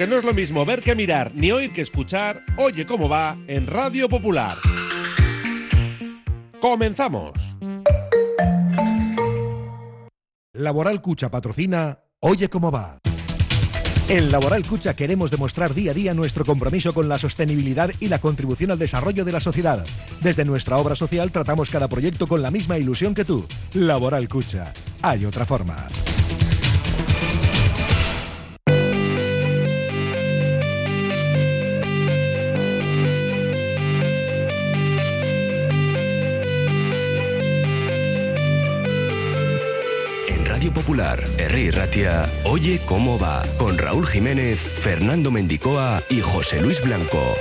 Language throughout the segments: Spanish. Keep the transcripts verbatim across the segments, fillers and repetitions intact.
porque no es lo mismo ver que mirar, ni oír que escuchar. Oye cómo va en Radio Popular. ¡Comenzamos! Laboral Cucha patrocina Oye cómo va. En Laboral Cucha queremos demostrar día a día nuestro compromiso con la sostenibilidad y la contribución al desarrollo de la sociedad. Desde nuestra obra social tratamos cada proyecto con la misma ilusión que tú. Laboral Cucha. Hay otra forma. Radio Popular, Herri Ratia, Oye cómo va, con Raúl Jiménez, Fernando Mendicoa y José Luis Blanco.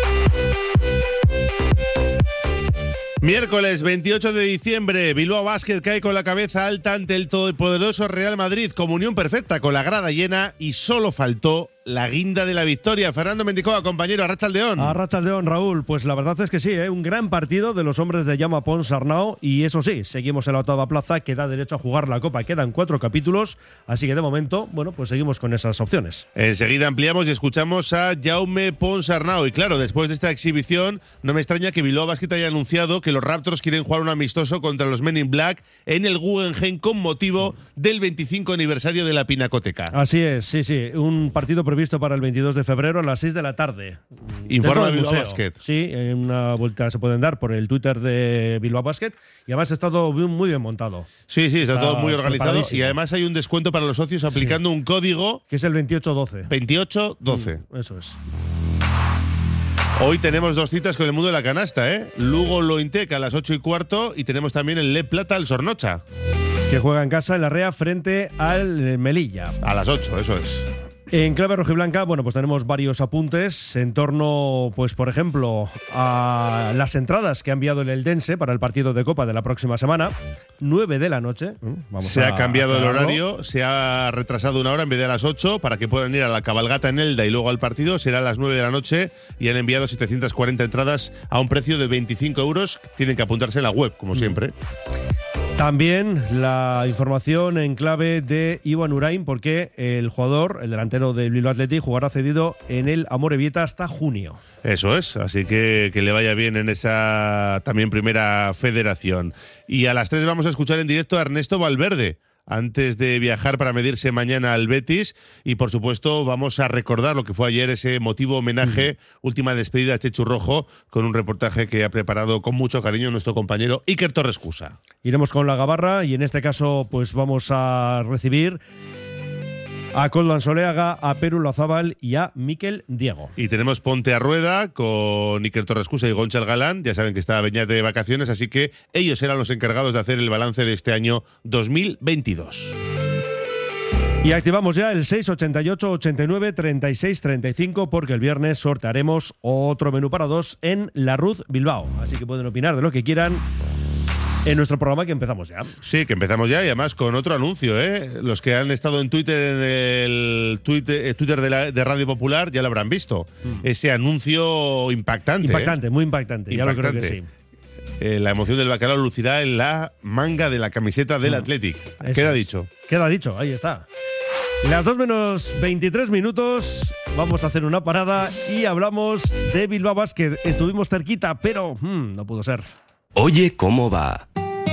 Miércoles veintiocho de diciembre, Bilbao Basket cae con la cabeza alta ante el todopoderoso Real Madrid, comunión perfecta con la grada llena y solo faltó la guinda de la victoria. Fernando Mendicoa, compañero, Arratsaldeón. Arratsaldeón, Raúl. Pues la verdad es que sí, ¿eh? Un gran partido de los hombres de Jaume Pons Arnau y eso sí, seguimos en la octava plaza que da derecho a jugar la Copa. Quedan cuatro capítulos, así que de momento, bueno, pues seguimos con esas opciones. Enseguida ampliamos y escuchamos a Jaume Pons Arnau. Y claro, después de esta exhibición, no me extraña que Bilbao Basket haya anunciado que los Raptors quieren jugar un amistoso contra los Men in Black en el Guggenheim con motivo del veinticinco aniversario de la Pinacoteca. Así es, sí, sí. Un partido previsto para el veintidós de febrero a las seis de la tarde. Informa Bilbao Basket. Sí, una vuelta se pueden dar por el Twitter de Bilbao Basket y además ha estado muy bien montado. Sí, sí, está, está todo muy organizado y además hay un descuento para los socios aplicando sí. un código que es el veintiocho doce. veintiocho doce. Mm, eso es. Hoy tenemos dos citas con el mundo de la canasta, ¿eh? Lugo Lointec a las ocho y cuarto y tenemos también el Le Plata al Sornocha, que juega en casa en la Rea frente al Melilla. A las ocho, eso es. En clave rojiblanca, bueno, pues tenemos varios apuntes en torno, pues por ejemplo, a las entradas que ha enviado el Eldense para el partido de Copa de la próxima semana, nueve de la noche. Vamos se a, ha cambiado el horario, se ha retrasado una hora en vez de a las ocho para que puedan ir a la cabalgata en Elda y luego al partido. Será a las nueve de la noche y han enviado setecientas cuarenta entradas a un precio de veinticinco euros. Tienen que apuntarse en la web, como siempre. También la información en clave de Iwan Urain, porque el jugador, el delantero del Bilbao Athletic, jugará cedido en el Amorebieta hasta junio. Eso es, así que que le vaya bien en esa también primera federación. Y a las tres vamos a escuchar en directo a Ernesto Valverde, antes de viajar para medirse mañana al Betis. Y por supuesto vamos a recordar lo que fue ayer ese emotivo homenaje, mm. última despedida a Chechu Rojo, con un reportaje que ha preparado con mucho cariño nuestro compañero Iker Torrescusa. Iremos con la gabarra y en este caso pues vamos a recibir a Koldo Soleaga, a Peru Lazábal y a Mikel Diego. Y tenemos Ponte a Rueda con Iker Torrescusa y Gonchal Galán. Ya saben que está Beñate de vacaciones, así que ellos serán los encargados de hacer el balance de este año dos mil veintidós. Y activamos ya el seis ochenta y ocho, ochenta y nueve, treinta y seis, treinta y cinco porque el viernes sortearemos otro menú para dos en La Ruz Bilbao. Así que pueden opinar de lo que quieran en nuestro programa, que empezamos ya. Sí, que empezamos ya y además con otro anuncio, ¿eh? Los que han estado en Twitter, en el Twitter, Twitter de, la, de Radio Popular, ya lo habrán visto. Mm. Ese anuncio impactante. Impactante, ¿eh? muy impactante, impactante, ya lo creo que sí. Eh, la emoción del bacalao lucirá en la manga de la camiseta del mm. Athletic. Eso Queda es. dicho. Queda dicho, ahí está. Las dos menos veintitrés minutos, vamos a hacer una parada y hablamos de Bilbao Basket. Estuvimos cerquita, pero hmm, no pudo ser. Oye cómo va.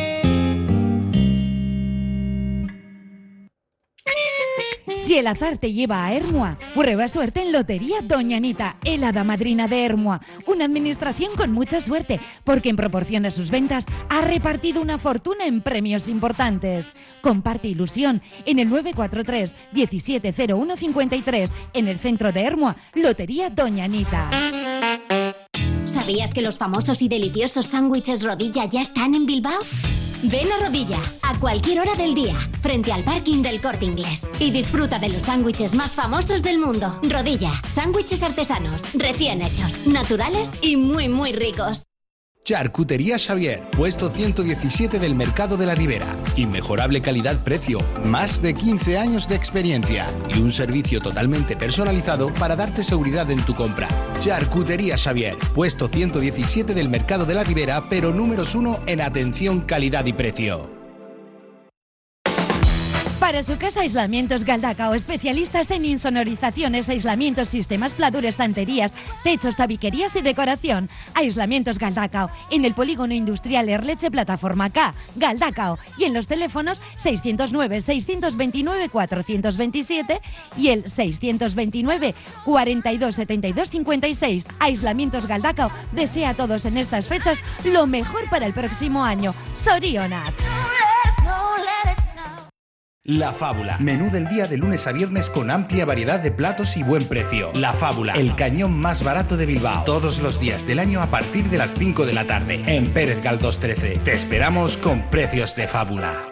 Si el azar te lleva a Ermua, prueba suerte en Lotería Doña Anita, el hada madrina de Ermua. Una administración con mucha suerte, porque en proporción a sus ventas ha repartido una fortuna en premios importantes. Comparte ilusión en el nueve cuatro tres, diecisiete cero uno cincuenta y tres, en el centro de Ermua, Lotería Doña Anita. ¿Sabías que los famosos y deliciosos sándwiches Rodilla ya están en Bilbao? Ven a Rodilla, a cualquier hora del día, frente al parking del Corte Inglés. Y disfruta de los sándwiches más famosos del mundo. Rodilla, sándwiches artesanos, recién hechos, naturales y muy, muy ricos. Charcutería Xavier, puesto ciento diecisiete del Mercado de la Ribera. Inmejorable calidad-precio, más de quince años de experiencia y un servicio totalmente personalizado para darte seguridad en tu compra. Charcutería Xavier, puesto ciento diecisiete del Mercado de la Ribera, pero números uno en atención, calidad y precio. Para su casa, Aislamientos Galdacao, especialistas en insonorizaciones, aislamientos, sistemas Pladur, estanterías, techos, tabiquerías y decoración. Aislamientos Galdacao, en el polígono industrial Erleche, plataforma K, Galdacao, y en los teléfonos seiscientos nueve, seiscientos veintinueve, cuatrocientos veintisiete y el seiscientos veintinueve, cuarenta y dos, setenta y dos, cincuenta y seis. Aislamientos Galdacao desea a todos en estas fechas lo mejor para el próximo año. Sorionas. La Fábula. Menú del día de lunes a viernes con amplia variedad de platos y buen precio. La Fábula, el cañón más barato de Bilbao. Todos los días del año a partir de las cinco de la tarde. En Pérez Galdós trece. Te esperamos con precios de fábula.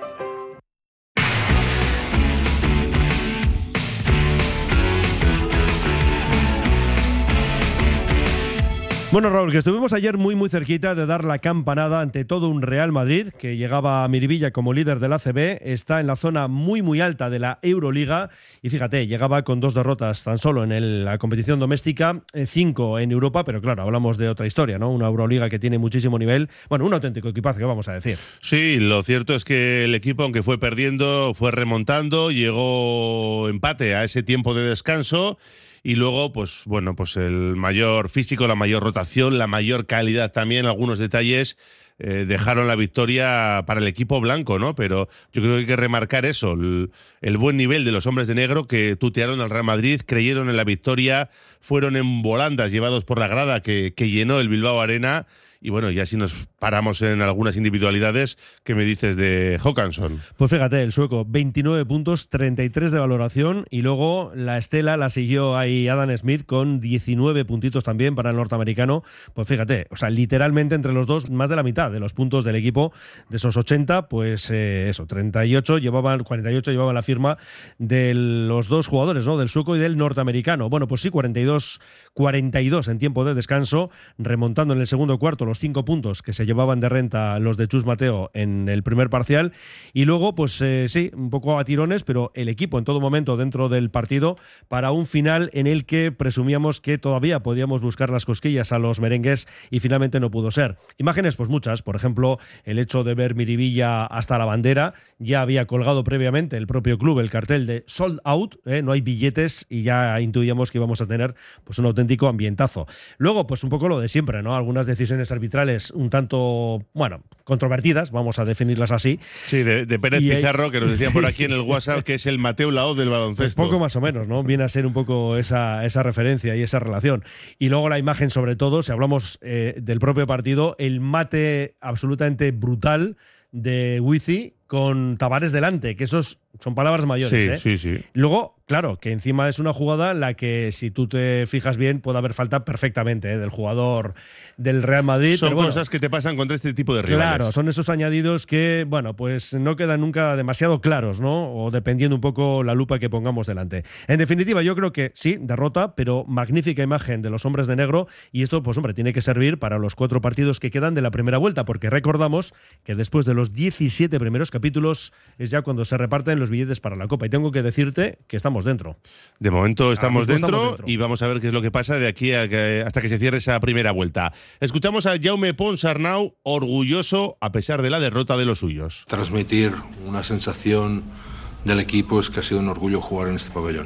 Bueno, Raúl, que estuvimos ayer muy muy cerquita de dar la campanada ante todo un Real Madrid que llegaba a Miribilla como líder del A C B, está en la zona muy muy alta de la Euroliga y fíjate, llegaba con dos derrotas tan solo en el, la competición doméstica, cinco en Europa, pero claro, hablamos de otra historia, ¿no? Una Euroliga que tiene muchísimo nivel, bueno, un auténtico equipazo, que vamos a decir. Sí, lo cierto es que el equipo, aunque fue perdiendo, fue remontando, llegó empate a ese tiempo de descanso. Y luego, pues bueno, pues el mayor físico, la mayor rotación, la mayor calidad también, algunos detalles eh, dejaron la victoria para el equipo blanco, ¿no? Pero yo creo que hay que remarcar eso, el, el buen nivel de los hombres de negro que tutearon al Real Madrid, creyeron en la victoria, fueron en volandas llevados por la grada que, que llenó el Bilbao Arena. Y bueno, ya si nos paramos en algunas individualidades, ¿qué me dices de Håkansson? Pues fíjate, el sueco, veintinueve puntos, treinta y tres de valoración, y luego la estela la siguió ahí Adam Smith con diecinueve puntitos también para el norteamericano. Pues fíjate, o sea, literalmente entre los dos, más de la mitad de los puntos del equipo, de esos ochenta, pues eh, eso, treinta y ocho llevaban, cuarenta y ocho llevaban la firma de los dos jugadores, ¿no? Del sueco y del norteamericano. Bueno, pues sí, cuarenta y dos, cuarenta y dos en tiempo de descanso, remontando en el segundo cuarto los cinco puntos que se llevaban de renta los de Chus Mateo en el primer parcial, y luego pues eh, sí, un poco a tirones, pero el equipo en todo momento dentro del partido para un final en el que presumíamos que todavía podíamos buscar las cosquillas a los merengues y finalmente no pudo ser. Imágenes pues muchas, por ejemplo el hecho de ver Miribilla hasta la bandera, ya había colgado previamente el propio club el cartel de sold out, ¿eh? No hay billetes, y ya intuíamos que íbamos a tener pues un auténtico ambientazo. Luego pues un poco lo de siempre, ¿no? Algunas decisiones arbitrales un tanto, bueno, controvertidas, vamos a definirlas así. Sí, de, de Pérez y Pizarro, hay... que nos decían sí. por aquí en el WhatsApp que es el Mateu Laoz del baloncesto. Pues poco más o menos, ¿no? Viene a ser un poco esa, esa referencia y esa relación. Y luego la imagen, sobre todo, si hablamos eh, del propio partido, el mate absolutamente brutal de Wizi con Tavares delante, que esos son palabras mayores. Sí, ¿eh? sí, sí. Luego, claro, que encima es una jugada en la que, si tú te fijas bien, puede haber falta perfectamente, ¿eh? Del jugador del Real Madrid. Son pero bueno, cosas que te pasan contra este tipo de rivales. Claro, son esos añadidos que, bueno, pues no quedan nunca demasiado claros, ¿no? O dependiendo un poco la lupa que pongamos delante. En definitiva, yo creo que sí, derrota, pero magnífica imagen de los hombres de negro, y esto, pues hombre, tiene que servir para los cuatro partidos que quedan de la primera vuelta, porque recordamos que después de los diecisiete primeros capítulos es ya cuando se reparten los billetes para la Copa, y tengo que decirte que estamos dentro. De momento estamos, dentro, estamos dentro y vamos a ver qué es lo que pasa de aquí a que, hasta que se cierre esa primera vuelta. Escuchamos a Jaume Pons Arnau, orgulloso a pesar de la derrota de los suyos. Transmitir una sensación del equipo es que ha sido un orgullo jugar en este pabellón.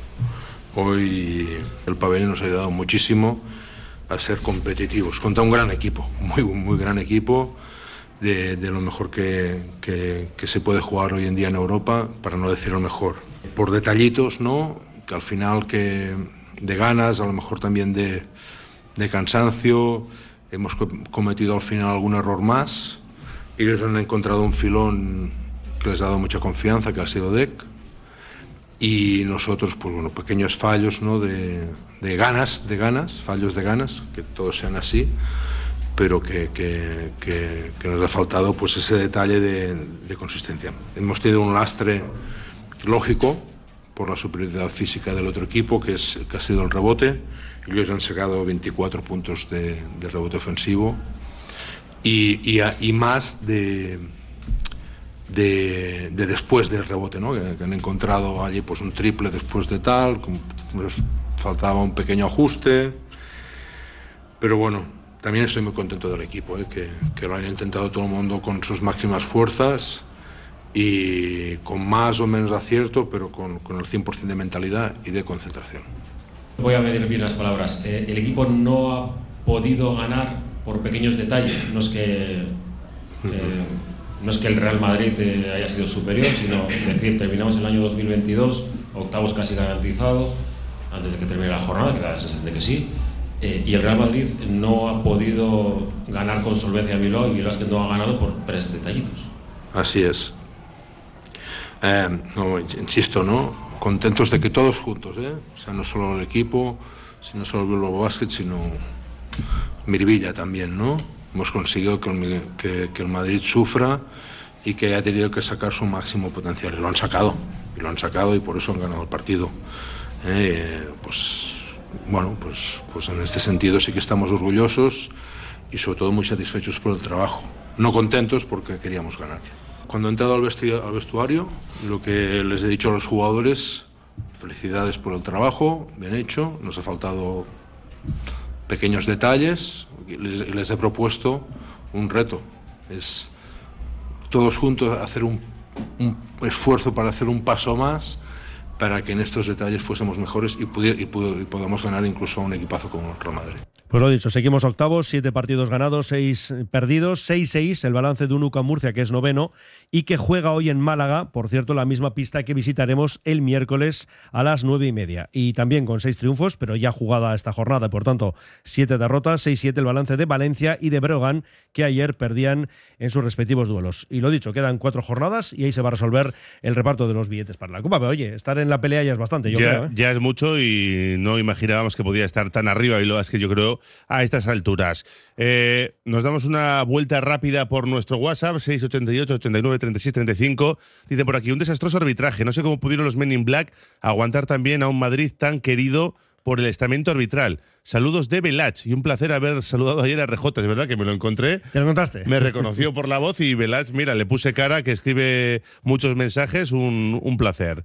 Hoy el pabellón nos ha ayudado muchísimo a ser competitivos contra un gran equipo, muy, muy gran equipo. De, de lo mejor que, que, que se puede jugar hoy en día en Europa, para no decir lo mejor. Por detallitos, ¿no? Que al final que de ganas, a lo mejor también de, de cansancio, hemos cometido al final algún error más. Ellos han encontrado un filón que les ha dado mucha confianza, que ha sido D E C. Y nosotros, pues bueno, pequeños fallos, ¿no? De, de ganas, de ganas, fallos de ganas, que todos sean así, pero que, que, que, que nos ha faltado pues ese detalle de, de consistencia. Hemos tenido un lastre lógico por la superioridad física del otro equipo, que, es, que ha sido el rebote. Ellos han sacado veinticuatro puntos de, de rebote ofensivo y, y, y más de, de, de después del rebote, ¿no? Que, que han encontrado allí pues un triple después de tal, les faltaba un pequeño ajuste, pero bueno. También estoy muy contento del equipo, ¿eh? que, que lo han intentado todo el mundo con sus máximas fuerzas y con más o menos acierto, pero con, con el cien por ciento de mentalidad y de concentración. Voy a medir bien las palabras. Eh, el equipo no ha podido ganar por pequeños detalles. No es que, eh, no es que el Real Madrid eh, haya sido superior, sino decir, terminamos el año dos mil veintidós, octavos casi garantizado, antes de que termine la jornada, que da la sensación de que sí. Eh, y el Real Madrid no ha podido ganar con solvencia a Bilbao, y Bilbao es que no ha ganado por tres detallitos. Así es. Eh, no, insisto, ¿no? Contentos de que todos juntos, ¿eh? O sea, no solo el equipo, sino solo el Bilbao Basket, sino Miribilla también, ¿no? Hemos conseguido que el, que, que el Madrid sufra y que haya tenido que sacar su máximo potencial. Y lo han sacado, y lo han sacado y por eso han ganado el partido. Eh, pues, bueno, pues, pues en este sentido sí que estamos orgullosos y sobre todo muy satisfechos por el trabajo. No contentos porque queríamos ganar. Cuando he entrado al, vesti- al vestuario, lo que les he dicho a los jugadores, felicidades por el trabajo, bien hecho, nos ha faltado pequeños detalles y les, y les he propuesto un reto, es todos juntos hacer un, un esfuerzo para hacer un paso más para que en estos detalles fuésemos mejores y, pudi- y, pud- y podamos ganar incluso a un equipazo como el Real Madrid. Pues lo dicho, seguimos octavos, siete partidos ganados, seis perdidos, seis seis, el balance de un U C A M Murcia que es noveno y que juega hoy en Málaga, por cierto, la misma pista que visitaremos el miércoles a las nueve y media. Y también con seis triunfos, pero ya jugada esta jornada, por tanto, siete derrotas, seis siete el balance de Valencia y de Breogán, que ayer perdían en sus respectivos duelos. Y lo dicho, quedan cuatro jornadas y ahí se va a resolver el reparto de los billetes para la Copa. Pero oye, estar en la pelea ya es bastante, yo ya, creo. ¿eh? Ya es mucho y no imaginábamos que podía estar tan arriba, y lo es que yo creo a estas alturas. Eh, nos damos una vuelta rápida por nuestro WhatsApp, seis ochenta y ocho, ochenta y nueve, treinta y seis, treinta y cinco. Dicen por aquí, un desastroso arbitraje. No sé cómo pudieron los Men in Black aguantar también a un Madrid tan querido por el estamento arbitral. Saludos de Velach, y un placer haber saludado ayer a R J. Es verdad que me lo encontré. ¿Te lo encontraste? Me reconoció por la voz y Velach, mira, le puse cara, que escribe muchos mensajes, un, un placer.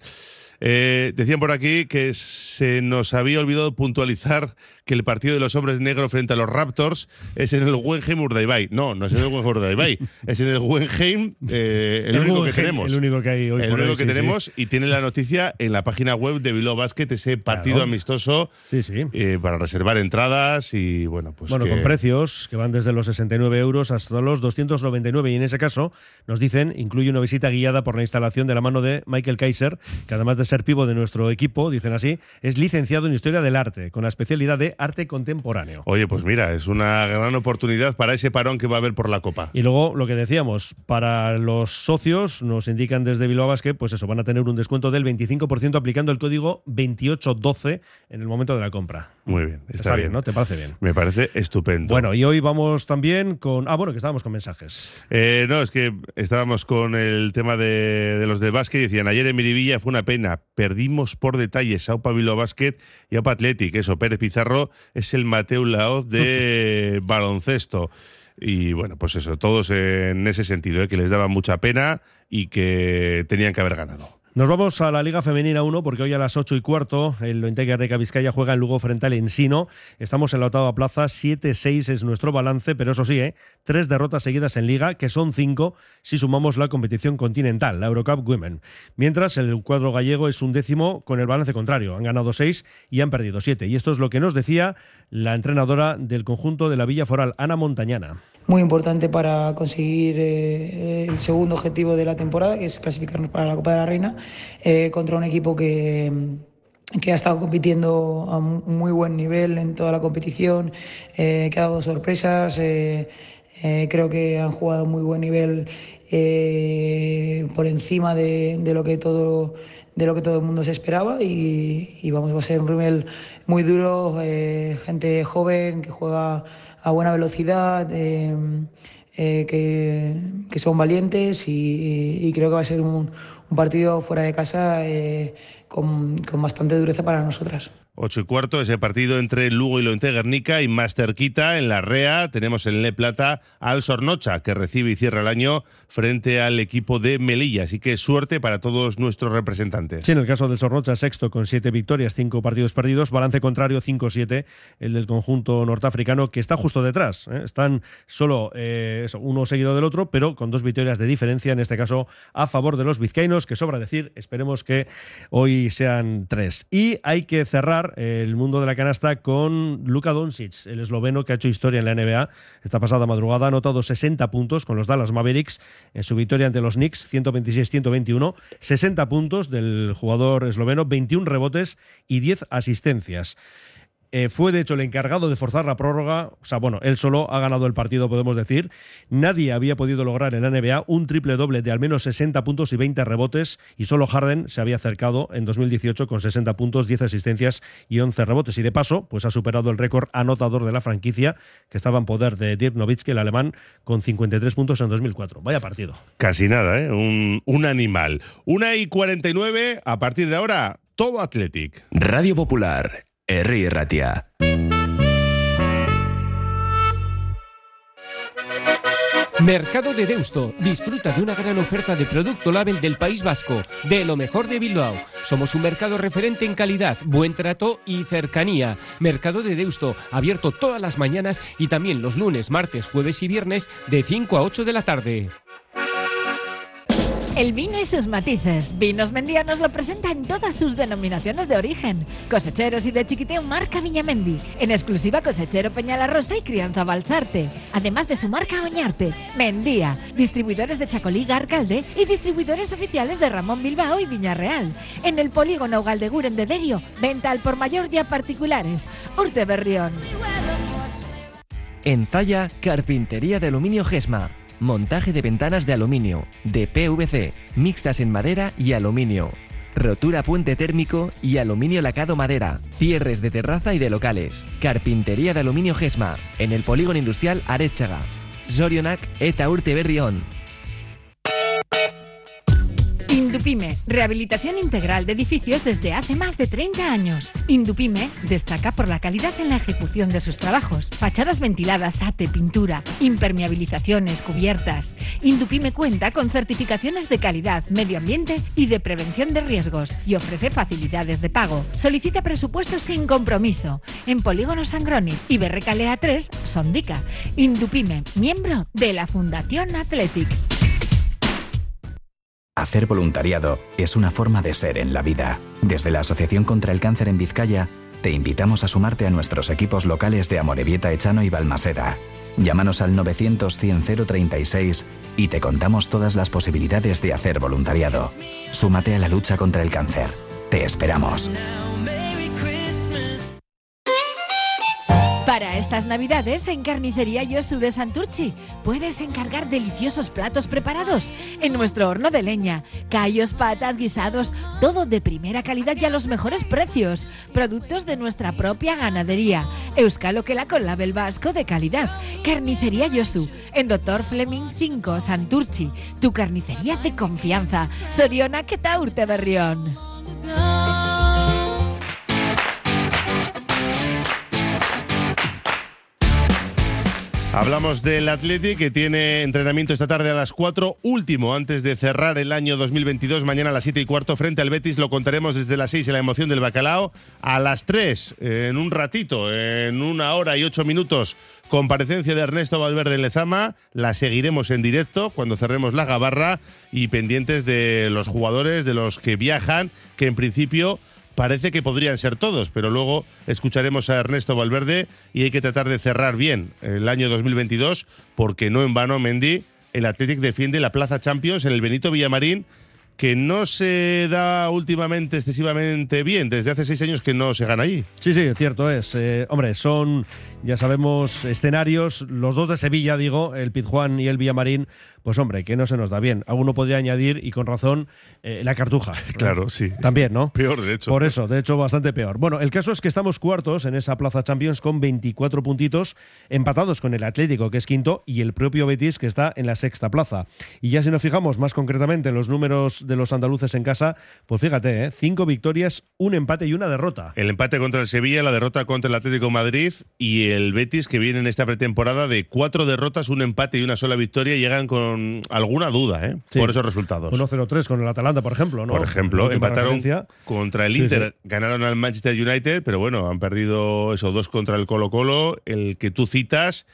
Eh, decían por aquí que se nos había olvidado puntualizar que el partido de los hombres negros frente a los Raptors es en el Guggenheim Urdaibai. No, no es en el Guggenheim Urdaibai, es en el Guggenheim, eh, el, el único Guggenheim, que tenemos. El único que hay hoy. El por único hoy, que sí, tenemos, sí. Y tiene la noticia en la página web de Bilbao Basket, ese partido claro. amistoso sí, sí. Eh, para reservar entradas y bueno, pues Bueno, que... con precios que van desde los sesenta y nueve euros hasta los doscientos noventa y nueve, y en ese caso nos dicen incluye una visita guiada por la instalación de la mano de Michael Kaiser, que además de ser pivo de nuestro equipo, dicen así, es licenciado en Historia del Arte, con la especialidad de Arte Contemporáneo. Oye, pues mira, es una gran oportunidad para ese parón que va a haber por la Copa. Y luego, lo que decíamos, para los socios, nos indican desde Bilbao Basket, pues eso, van a tener un descuento del veinticinco por ciento aplicando el código veintiocho doce en el momento de la compra. Muy bien, está, está bien, bien, ¿no? ¿Te parece bien? Me parece estupendo. Bueno, y hoy vamos también con... Ah, bueno, que estábamos con mensajes. Eh, no, es que estábamos con el tema de, de los de básquet y decían, ayer en Miribilla fue una pena, perdimos por detalles a Aupa Bilbao Basket y a Aupa Athletic. Eso, Pérez Pizarro es el Mateu Laoz de baloncesto. Y bueno, pues eso, todos en ese sentido, ¿eh? Que les daba mucha pena y que tenían que haber ganado. Nos vamos a la Liga Femenina uno, porque hoy a las ocho y cuarto el Lointec Reca Vizcaya juega en Lugo frente al Ensino. Estamos en la octava plaza, siete seis es nuestro balance, pero eso sí, ¿eh? tres derrotas seguidas en Liga, que son cinco si sumamos la competición continental, la Eurocup Women. Mientras el cuadro gallego es un décimo con el balance contrario, han ganado seis y han perdido siete. Y esto es lo que nos decía la entrenadora del conjunto de la Villa Foral, Ana Montañana. Muy importante para conseguir eh, el segundo objetivo de la temporada, que es clasificarnos para la Copa de la Reina, eh, contra un equipo que, que ha estado compitiendo a un muy buen nivel en toda la competición, eh, que ha dado sorpresas, eh, eh, creo que han jugado a muy buen nivel, eh, por encima de, de lo que todo... de lo que todo el mundo se esperaba y, y vamos, va a ser un rival muy duro, eh, gente joven que juega a buena velocidad, eh, eh, que, que son valientes y, y creo que va a ser un, un partido fuera de casa eh, con, con bastante dureza para nosotras. ocho y cuarto, ese partido entre Lugo y Lointe Guernica, y más cerquita, en la Rea, tenemos en Le Plata al Sornocha, que recibe y cierra el año frente al equipo de Melilla. Así que suerte para todos nuestros representantes. Sí, en el caso del Sornocha, sexto con siete victorias, cinco partidos perdidos, balance contrario cinco siete, el del conjunto norteafricano, que está justo detrás. ¿eh? Están solo eh, eso, uno seguido del otro, pero con dos victorias de diferencia, en este caso a favor de los vizcaínos, que sobra decir, esperemos que hoy sean tres. Y hay que cerrar el mundo de la canasta con Luka Doncic, el esloveno que ha hecho historia en la N B A. Esta pasada madrugada ha anotado sesenta puntos con los Dallas Mavericks en su victoria ante los Knicks, ciento veintiséis a ciento veintiuno. sesenta puntos del jugador esloveno, veintiún rebotes y diez asistencias. Eh, fue, de hecho, el encargado de forzar la prórroga. O sea, bueno, él solo ha ganado el partido, podemos decir. Nadie había podido lograr en la N B A un triple-doble de al menos sesenta puntos y veinte rebotes, y solo Harden se había acercado en dos mil dieciocho con sesenta puntos, diez asistencias y once rebotes. Y de paso, pues ha superado el récord anotador de la franquicia, que estaba en poder de Dirk Nowitzki, el alemán, con cincuenta y tres puntos en dos mil cuatro. Vaya partido. Casi nada, ¿eh? Un, un animal. una y cuarenta y nueve, a partir de ahora, todo Athletic. Radio Popular. Herri Ratia. Mercado de Deusto. Disfruta de una gran oferta de producto label del País Vasco, de lo mejor de Bilbao. Somos un mercado referente en calidad, buen trato y cercanía. Mercado de Deusto, abierto todas las mañanas y también los lunes, martes, jueves y viernes de cinco a ocho de la tarde. El vino y sus matices. Vinos Mendía nos lo presenta en todas sus denominaciones de origen. Cosecheros y de chiquiteo marca Viñamendi. En exclusiva cosechero Peñalarrosa y crianza Balsarte. Además de su marca Oñarte. Mendía. Distribuidores de Chacolí, Garcalde y distribuidores oficiales de Ramón Bilbao y Viñarreal. En el polígono Ugaldeguren de Derio. Venta al por mayor y a particulares. Urte Berrión. En Zalla, carpintería de aluminio Gesma. Montaje de ventanas de aluminio, de P V C, mixtas en madera y aluminio. Rotura puente térmico y aluminio lacado madera. Cierres de terraza y de locales. Carpintería de aluminio Gesma, en el polígono industrial Aretxaga. Zorionak eta Urte Berrión. Indupime, rehabilitación integral de edificios desde hace más de treinta años. Indupime destaca por la calidad en la ejecución de sus trabajos. Fachadas ventiladas, ate, pintura, impermeabilizaciones, cubiertas. Indupime cuenta con certificaciones de calidad, medio ambiente y de prevención de riesgos y ofrece facilidades de pago. Solicita presupuestos sin compromiso en Polígono Sangroni y Berrecalea tres, Sondica. Indupime, miembro de la Fundación Athletic. Hacer voluntariado es una forma de ser en la vida. Desde la Asociación contra el Cáncer en Vizcaya, te invitamos a sumarte a nuestros equipos locales de Amorebieta, Echano y Balmaseda. Llámanos al novecientos cien cero treinta y seis y te contamos todas las posibilidades de hacer voluntariado. Súmate a la lucha contra el cáncer. Te esperamos. Para estas navidades, en Carnicería Yosu de Santurchi, puedes encargar deliciosos platos preparados en nuestro horno de leña. Callos, patas, guisados, todo de primera calidad y a los mejores precios. Productos de nuestra propia ganadería. Euskal Okela con label vasco de calidad. Carnicería Yosu, en Doctor Fleming cinco, Santurchi. Tu carnicería de confianza. Zorionak eta Urte Berrión. Hablamos del Athletic, que tiene entrenamiento esta tarde a las cuatro, último antes de cerrar el año dos mil veintidós, mañana a las siete y cuarto frente al Betis. Lo contaremos desde las seis en la emoción del bacalao. A las tres, en un ratito, en una hora y ocho minutos, comparecencia de Ernesto Valverde en Lezama. La seguiremos en directo cuando cerremos la gabarra, y pendientes de los jugadores, de los que viajan, que en principio parece que podrían ser todos, pero luego escucharemos a Ernesto Valverde y hay que tratar de cerrar bien el año dos mil veintidós, porque no en vano, Mendy, el Athletic defiende la plaza Champions en el Benito Villamarín, que no se da últimamente excesivamente bien. Desde hace seis años que no se gana allí. Sí, sí, cierto es. Eh, hombre, son, ya sabemos, escenarios, los dos de Sevilla, digo, el Pizjuán y el Villamarín, pues hombre, que no se nos da bien. Alguno podría añadir, y con razón, eh, la Cartuja. Claro, sí. También, ¿no? Peor, de hecho. Por eso, de hecho, bastante peor. Bueno, el caso es que estamos cuartos en esa plaza Champions con veinticuatro puntitos, empatados con el Atlético, que es quinto, y el propio Betis, que está en la sexta plaza. Y ya si nos fijamos más concretamente en los números los, de los andaluces en casa, pues fíjate, ¿eh? cinco victorias, un empate y una derrota. El empate contra el Sevilla, la derrota contra el Atlético de Madrid y el Betis, que viene en esta pretemporada de cuatro derrotas, un empate y una sola victoria, y llegan con alguna duda ¿eh? sí. por esos resultados. uno cero tres con el Atalanta, por ejemplo, ¿no? Por ejemplo, empataron contra el Inter, sí, sí. ganaron al Manchester United, pero bueno, han perdido esos dos contra el Colo-Colo, el que tú citas,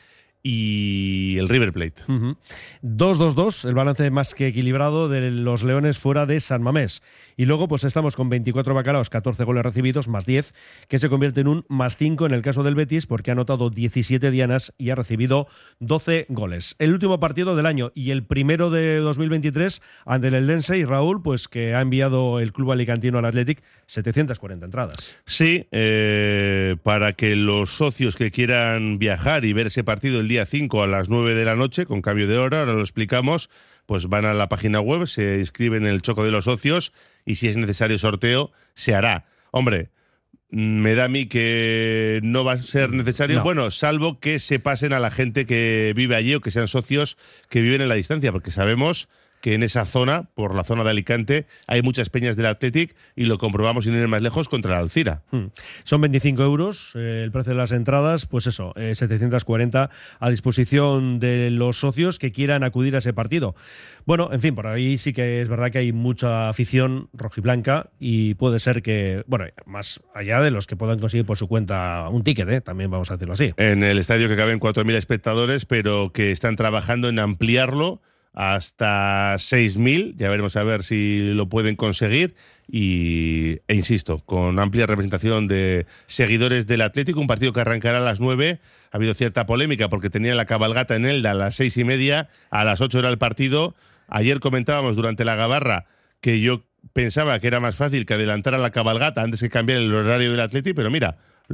y el River Plate. Uh-huh. dos dos dos, el balance más que equilibrado de los Leones fuera de San Mamés. Y luego pues estamos con veinticuatro bacalaos, catorce goles recibidos, más diez, que se convierte en un más cinco en el caso del Betis, porque ha anotado diecisiete dianas y ha recibido doce goles. El último partido del año y el primero de dos mil veintitrés ante el Eldense, y Raúl, pues que ha enviado el club alicantino al Athletic setecientas cuarenta entradas. Sí, eh, para que los socios que quieran viajar y ver ese partido el día cinco a las nueve de la noche, con cambio de hora, ahora lo explicamos, pues van a la página web, se inscriben en el Choco de los Socios y si es necesario sorteo, se hará. Hombre, me da a mí que no va a ser necesario, no. bueno, salvo que se pasen a la gente que vive allí o que sean socios que viven en la distancia, porque sabemos que en esa zona, por la zona de Alicante, hay muchas peñas del Athletic y lo comprobamos sin ir más lejos contra la Alcira. Hmm. Son veinticinco euros eh, el precio de las entradas, pues eso, eh, setecientas cuarenta a disposición de los socios que quieran acudir a ese partido. Bueno, en fin, por ahí sí que es verdad que hay mucha afición rojiblanca y puede ser que, bueno, más allá de los que puedan conseguir por su cuenta un ticket, ¿eh? también vamos a decirlo así. En el estadio que caben cuatro mil espectadores, pero que están trabajando en ampliarlo hasta seis mil, ya veremos a ver si lo pueden conseguir, y, e insisto, con amplia representación de seguidores del Atlético, un partido que arrancará a las nueve. Ha habido cierta polémica porque tenían la cabalgata en Elda a las seis y media, a las ocho era el partido. Ayer comentábamos durante la gabarra que yo pensaba que era más fácil que adelantar a la cabalgata antes que cambiar el horario del Atlético, pero mira,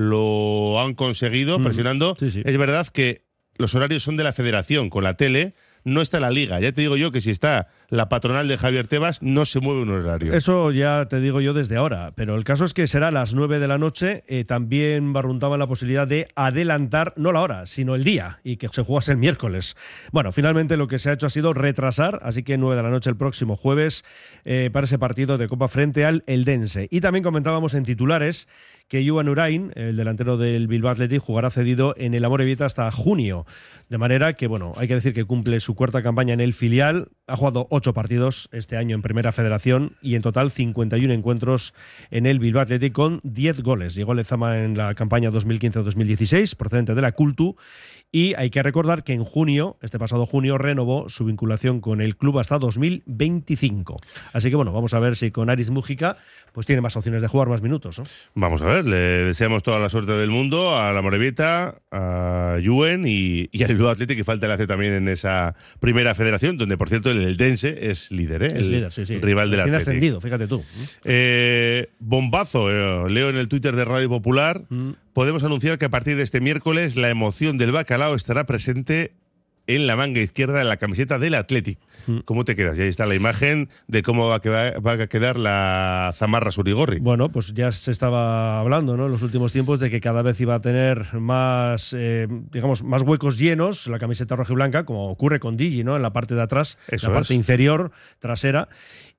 lo han conseguido presionando. Mm, sí, sí. Es verdad que los horarios son de la federación, con la tele no está la liga. Ya te digo yo que si está la patronal de Javier Tebas, no se mueve un horario. Eso ya te digo yo desde ahora. Pero el caso es que será a las nueve de la noche. Eh, también barruntaban la posibilidad de adelantar, no la hora, sino el día, y que se jugase el miércoles. Bueno, finalmente lo que se ha hecho ha sido retrasar, así que nueve de la noche el próximo jueves eh, para ese partido de Copa frente al Eldense. Y también comentábamos en titulares que Joan Urain, el delantero del Bilbao Athletic, jugará cedido en el Amorebieta hasta junio. De manera que, bueno, hay que decir que cumple su cuarta campaña en el filial. Ha jugado ocho partidos este año en Primera Federación y en total cincuenta y uno encuentros en el Bilbao Athletic con diez goles. Llegó Lezama en la campaña dos mil quince dos mil dieciséis, procedente de la Cultu. Y hay que recordar que en junio, este pasado junio, renovó su vinculación con el club hasta dos mil veinticinco. Así que bueno, vamos a ver si con Aris Mújica pues tiene más opciones de jugar más minutos, ¿no? Vamos a ver, le deseamos toda la suerte del mundo a la Amorebieta, a Juen y, y al Bilbao Athletic, que falta le hace también en esa Primera Federación, donde por cierto el Eldense es líder, ¿eh? Es el líder, sí, sí. Rival del Athletic. Tiene ascendido, fíjate tú. Eh, bombazo, eh, leo en el Twitter de Radio Popular. Mm. Podemos anunciar que a partir de este miércoles la emoción del bacalao estará presente en la manga izquierda de la camiseta del Athletic. Mm. ¿Cómo te quedas? Y ahí está la imagen de cómo va a quedar, va a quedar la zamarra Surigorri. Bueno, pues ya se estaba hablando, ¿no?, en los últimos tiempos de que cada vez iba a tener más, eh, digamos, más huecos llenos la camiseta rojiblanca, como ocurre con Digi, ¿no?, en la parte de atrás, Eso la parte es. inferior, trasera.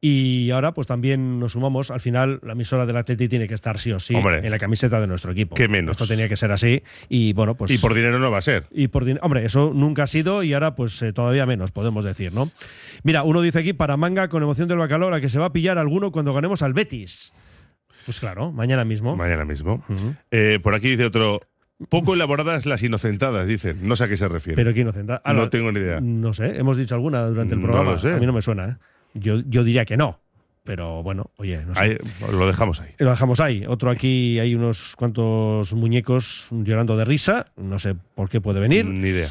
Y ahora pues también nos sumamos, al final la emisora del Athletic tiene que estar sí o sí Hombre, en la camiseta de nuestro equipo. ¿Qué menos? Esto tenía que ser así y bueno, pues... Y por dinero no va a ser. Y por din- Hombre, eso nunca ha sido y ahora pues eh, todavía menos, podemos decir, ¿no? Mira, uno dice aquí, para manga con emoción del bacalao, la que se va a pillar alguno cuando ganemos al Betis. Pues claro, mañana mismo. Mañana mismo. Uh-huh. Eh, por aquí dice otro... Poco elaboradas las inocentadas, dicen. No sé a qué se refiere. Pero qué inocentada. Ah, no, no tengo ni idea. No sé, hemos dicho alguna durante el programa. No lo sé. A mí no me suena, ¿eh? Yo, yo diría que no. Pero bueno, oye, no sé. Ahí, lo dejamos ahí. Lo dejamos ahí. Otro aquí, hay unos cuantos muñecos llorando de risa. No sé por qué puede venir. Ni idea.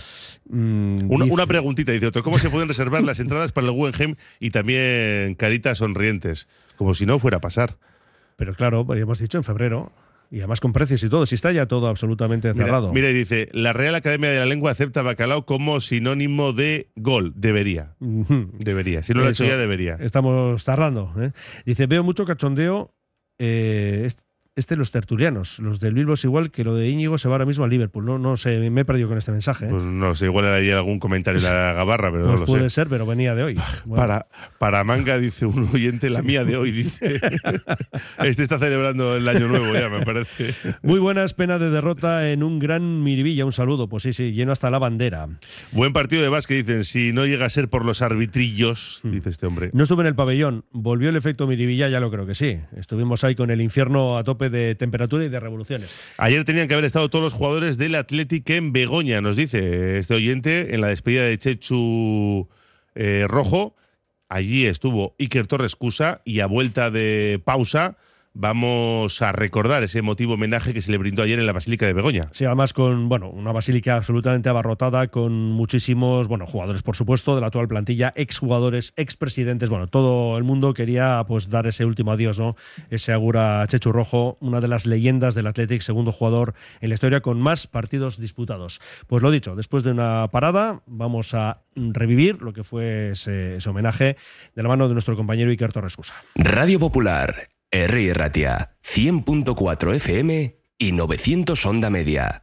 Mm, una, dice... una preguntita, dice otro. ¿Cómo se pueden reservar las entradas para el Guggenheim y también caritas sonrientes? Como si no fuera a pasar. Pero claro, hemos dicho en febrero. Y además con precios y todo. Si está ya todo absolutamente cerrado. Mira, mira, dice, la Real Academia de la Lengua acepta bacalao como sinónimo de gol. Debería. Uh-huh. Debería. Si no lo ha hecho ya, debería. Estamos tardando, ¿eh? Dice, veo mucho cachondeo. Eh, este los tertulianos. Los del Bilbao es igual que lo de Íñigo se va ahora mismo al Liverpool. No, no sé, me he perdido con este mensaje. ¿eh? Pues no sé, igual era ahí algún comentario de la gabarra, pero pues no lo puede sé. ser, pero venía de hoy. Bueno. Para, para Manga, dice un oyente, la mía de hoy, dice. Este está celebrando el año nuevo ya, me parece. Muy buenas, pena de derrota en un gran Miribilla. Un saludo, pues sí, sí, lleno hasta la bandera. Buen partido de básquet, dicen. Si no llega a ser por los arbitrillos, hmm. dice este hombre. No estuve en el pabellón. ¿Volvió el efecto Miribilla? Ya lo creo que sí. Estuvimos ahí con el infierno a tope de temperatura y de revoluciones. Ayer tenían que haber estado todos los jugadores del Athletic en Begoña, nos dice este oyente, en la despedida de Chechu eh, Rojo. Allí estuvo Iker Torres Cusa y a vuelta de pausa vamos a recordar ese emotivo homenaje que se le brindó ayer en la Basílica de Begoña. Sí, además con bueno una basílica absolutamente abarrotada, con muchísimos bueno jugadores, por supuesto, de la actual plantilla, exjugadores, expresidentes, bueno, todo el mundo quería pues dar ese último adiós, ¿no? Ese agur a Chechu Rojo, una de las leyendas del Athletic, segundo jugador en la historia con más partidos disputados. Pues lo dicho, después de una parada vamos a revivir lo que fue ese, ese homenaje de la mano de nuestro compañero Iker Torres Cusa. Radio Popular, Herri Ratia, cien punto cuatro F M y novecientos onda media.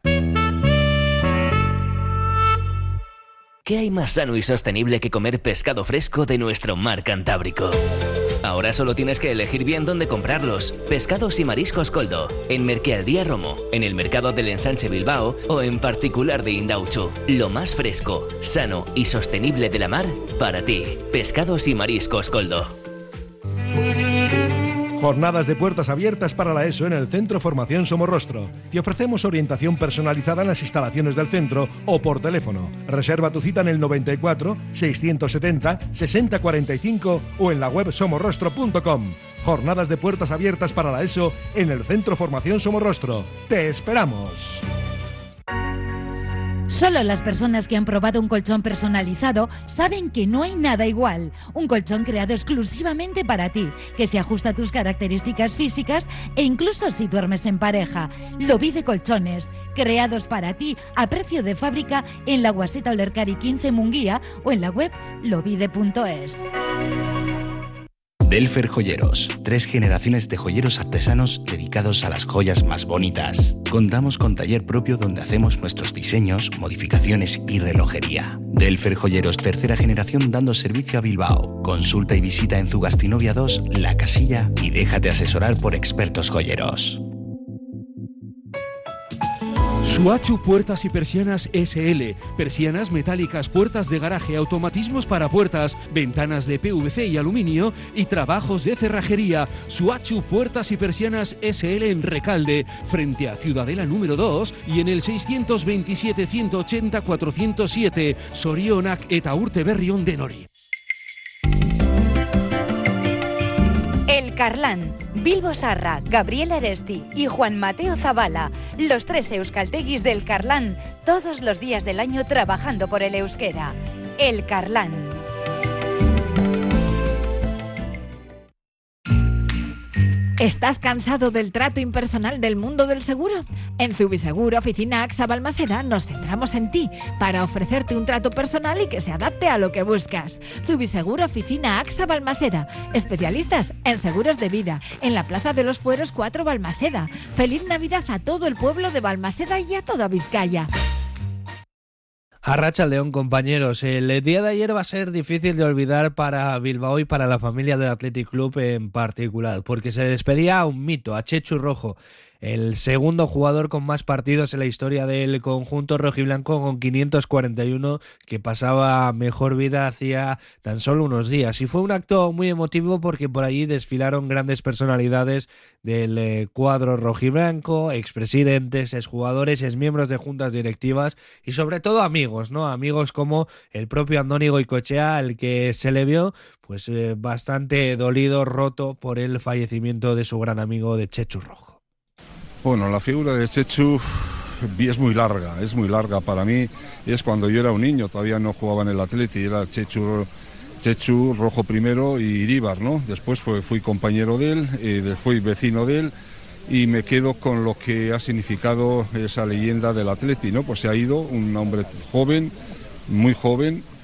¿Qué hay más sano y sostenible que comer pescado fresco de nuestro mar Cantábrico? Ahora solo tienes que elegir bien dónde comprarlos. Pescados y mariscos Coldo, en Merkealdía Romo, en el mercado del Ensanche Bilbao o en particular de Indauchu. Lo más fresco, sano y sostenible de la mar para ti. Pescados y mariscos Coldo. Jornadas de puertas abiertas para la ESO en el Centro Formación Somorrostro. Te ofrecemos orientación personalizada en las instalaciones del centro o por teléfono. Reserva tu cita en el noventa y cuatro, seiscientos setenta, sesenta cuarenta y cinco o en la web somorrostro punto com. Jornadas de puertas abiertas para la ESO en el Centro Formación Somorrostro. ¡Te esperamos! Solo las personas que han probado un colchón personalizado saben que no hay nada igual. Un colchón creado exclusivamente para ti, que se ajusta a tus características físicas e incluso si duermes en pareja. Lobide Colchones, creados para ti a precio de fábrica en la Guaseta Olercari quince Munguía o en la web lobide punto es. Delfer Joyeros, tres generaciones de joyeros artesanos dedicados a las joyas más bonitas. Contamos con taller propio donde hacemos nuestros diseños, modificaciones y relojería. Delfer Joyeros, tercera generación dando servicio a Bilbao. Consulta y visita en Zugastinovia dos, La Casilla y déjate asesorar por expertos joyeros. Suachu Puertas y Persianas S L, persianas metálicas, puertas de garaje, automatismos para puertas, ventanas de P V C y aluminio y trabajos de cerrajería. Suachu Puertas y Persianas S L en Recalde, frente a Ciudadela número dos y en el seiscientos veintisiete, ciento ochenta, cuatrocientos siete, Sorionak eta Urteberrión de Nori. El Carlán, Bilbo Sarra, Gabriel Aresti y Juan Mateo Zavala, los tres euskalteguis del Carlán, todos los días del año trabajando por el euskera. El Carlán. ¿Estás cansado del trato impersonal del mundo del seguro? En Zubiseguro Oficina AXA Balmaseda nos centramos en ti para ofrecerte un trato personal y que se adapte a lo que buscas. Zubiseguro Oficina AXA Balmaseda, especialistas en seguros de vida, en la Plaza de los Fueros cuatro Balmaseda. Feliz Navidad a todo el pueblo de Balmaseda y a toda Vizcaya. Arratsaldeon, compañeros. El día de ayer va a ser difícil de olvidar para Bilbao y para la familia del Athletic Club en particular, porque se despedía a un mito, a Chechu Rojo, el segundo jugador con más partidos en la historia del conjunto rojiblanco, con quinientos cuarenta y uno, que pasaba mejor vida hacía tan solo unos días. Y fue un acto muy emotivo porque por allí desfilaron grandes personalidades del eh, cuadro rojiblanco, expresidentes, exjugadores, exmiembros de juntas directivas y sobre todo amigos, ¿no? Amigos como el propio Andoni Goicoechea, al que se le vio pues eh, bastante dolido, roto por el fallecimiento de su gran amigo de Chechu Rojo. Bueno, la figura de Chechu es muy larga, es muy larga para mí. Es cuando yo era un niño, todavía no jugaba en el Atleti, era Chechu, Chechu Rojo primero y Iríbar, ¿no? Después fue, fui compañero de él, eh, fui vecino de él y me quedo con lo que ha significado esa leyenda del Atleti, ¿no? Pues se ha ido un hombre joven, muy joven,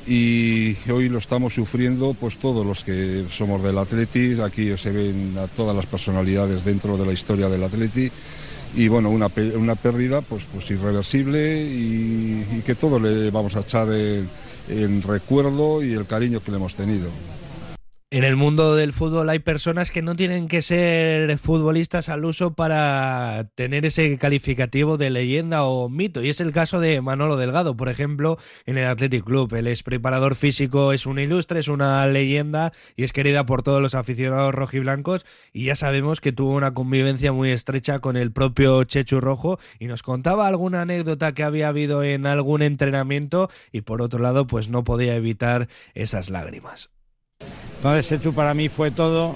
y hoy lo estamos sufriendo pues todos los que somos del Atleti. Aquí se ven a todas las personalidades dentro de la historia del Atleti y bueno, una, una pérdida pues, pues irreversible y, y que todo le vamos a echar en, en recuerdo y el cariño que le hemos tenido. En el mundo del fútbol hay personas que no tienen que ser futbolistas al uso para tener ese calificativo de leyenda o mito, y es el caso de Manolo Delgado, por ejemplo, en el Athletic Club. El ex preparador físico es un ilustre, es una leyenda y es querida por todos los aficionados rojiblancos, y ya sabemos que tuvo una convivencia muy estrecha con el propio Chechu Rojo, y nos contaba alguna anécdota que había habido en algún entrenamiento, y por otro lado pues no podía evitar esas lágrimas. Entonces Chechu para mí fue todo,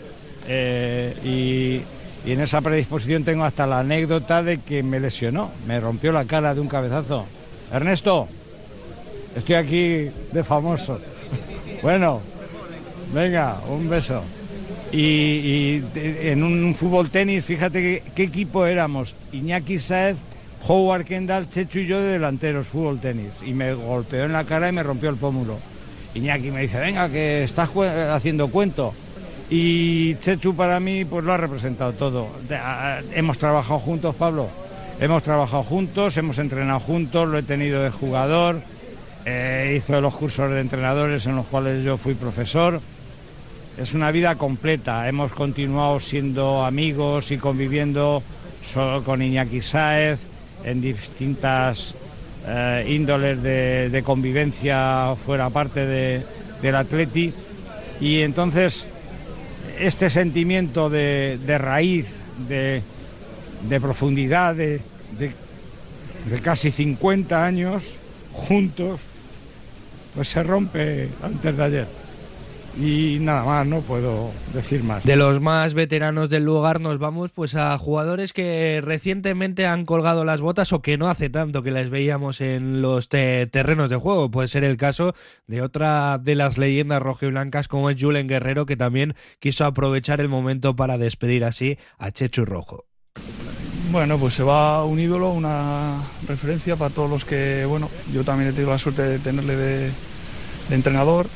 eh, y, y en esa predisposición tengo hasta la anécdota de que me lesionó, me rompió la cara de un cabezazo. Ernesto, estoy aquí de famoso. Bueno, venga, un beso. Y, y en un fútbol tenis, fíjate que, qué equipo éramos. Iñaki Sáez, Howard Kendall, Chechu y yo de delanteros, fútbol tenis. Y me golpeó en la cara y me rompió el pómulo. Iñaki me dice, venga, que estás haciendo cuento. Y Chechu para mí pues lo ha representado todo. Hemos trabajado juntos, Pablo. Hemos trabajado juntos, hemos entrenado juntos, lo he tenido de jugador. Eh, hizo los cursos de entrenadores en los cuales yo fui profesor. Es una vida completa. Hemos continuado siendo amigos y conviviendo solo con Iñaki Sáez en distintas Eh, índoles de, de convivencia fuera parte de, del Atleti, y entonces este sentimiento de, de raíz, de, de profundidad, de, de, de casi cincuenta años juntos, pues se rompe antes de ayer. Y nada más, no puedo decir más. De los más veteranos del lugar nos vamos pues a jugadores que recientemente han colgado las botas o que no hace tanto que les veíamos en los te- terrenos de juego. Puede ser el caso de otra de las leyendas rojiblancas como es Julen Guerrero, que también quiso aprovechar el momento para despedir así a Chechu Rojo. Bueno, pues se va un ídolo, una referencia para todos los que, bueno, yo también he tenido la suerte de tenerle de, de entrenador.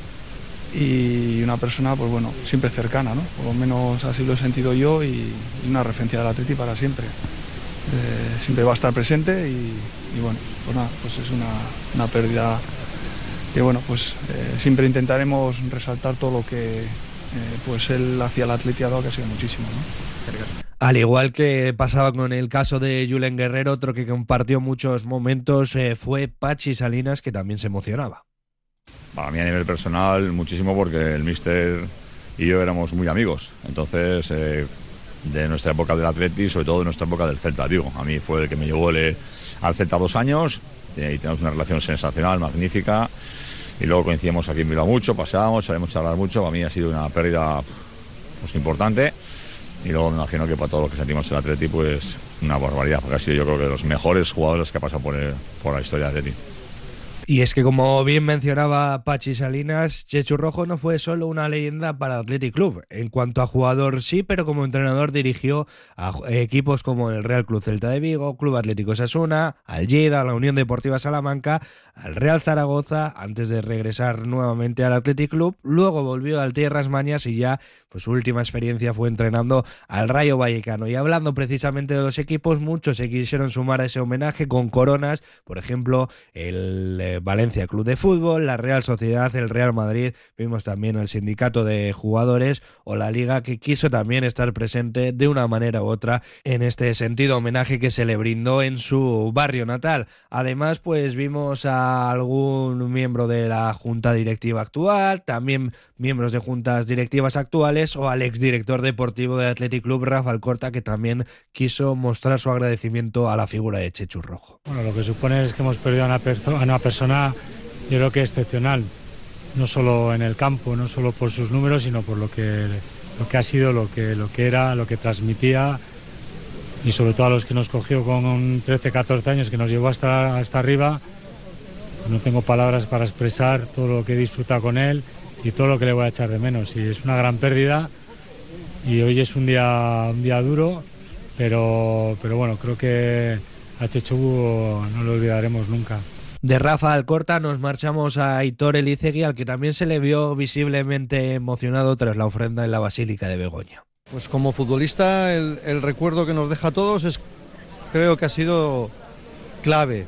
Y una persona, pues bueno, siempre cercana, ¿no? Por lo menos así lo he sentido yo, y, y una referencia del Atleti para siempre. Eh, siempre va a estar presente y, y bueno, pues nada, pues es una, una pérdida que bueno, pues eh, siempre intentaremos resaltar todo lo que eh, pues él hacia el Atleti ha dado, que ha sido muchísimo, ¿no? Al igual que pasaba con el caso de Julen Guerrero, otro que compartió muchos momentos eh, fue Pachi Salinas, que también se emocionaba. Para mí a nivel personal muchísimo, porque el míster y yo éramos muy amigos, entonces eh, de nuestra época del Atleti, sobre todo de nuestra época del Celta, digo, a mí fue el que me llevó el, al Celta dos años y tenemos una relación sensacional, magnífica, y luego coincidimos aquí en Bilbao mucho, paseábamos, sabemos charlar mucho. Para mí ha sido una pérdida pues importante, y luego me imagino que para todos los que sentimos el Atleti pues una barbaridad, porque ha sido yo creo que de los mejores jugadores que ha pasado por, el, por la historia del Atleti. Y es que, como bien mencionaba Pachi Salinas, Chechu Rojo no fue solo una leyenda para el Athletic Club. En cuanto a jugador sí, pero como entrenador dirigió a equipos como el Real Club Celta de Vigo, Club Atlético Osasuna, al Lleida, a la Unión Deportiva Salamanca, al Real Zaragoza, antes de regresar nuevamente al Athletic Club. Luego volvió al Tierras Mañas y ya pues su última experiencia fue entrenando al Rayo Vallecano. Y hablando precisamente de los equipos, muchos se quisieron sumar a ese homenaje con coronas, por ejemplo, el eh, Valencia Club de Fútbol, la Real Sociedad, el Real Madrid, vimos también el sindicato de jugadores o la Liga, que quiso también estar presente de una manera u otra en este sentido homenaje que se le brindó en su barrio natal. Además, pues vimos a algún miembro de la junta directiva actual, también miembros de juntas directivas actuales, o al exdirector deportivo del Athletic Club, Rafa Alcorta, que también quiso mostrar su agradecimiento a la figura de Chechu Rojo. Bueno, lo que supone es que hemos perdido a una, perso- a una persona, yo creo que excepcional, no solo en el campo, no solo por sus números, sino por lo que, lo que ha sido, lo que, lo que era, lo que transmitía, y sobre todo a los que nos cogió con trece, catorce años, que nos llevó hasta, hasta arriba. No tengo palabras para expresar todo lo que he disfrutado con él y todo lo que le voy a echar de menos. Y es una gran pérdida, y hoy es un día, un día duro, pero, pero bueno, creo que a Chechu no lo olvidaremos nunca. De Rafa Alcorta nos marchamos a Aitor Elizegui, al que también se le vio visiblemente emocionado tras la ofrenda en la Basílica de Begoña. Pues como futbolista el, el recuerdo que nos deja a todos es, creo que ha sido clave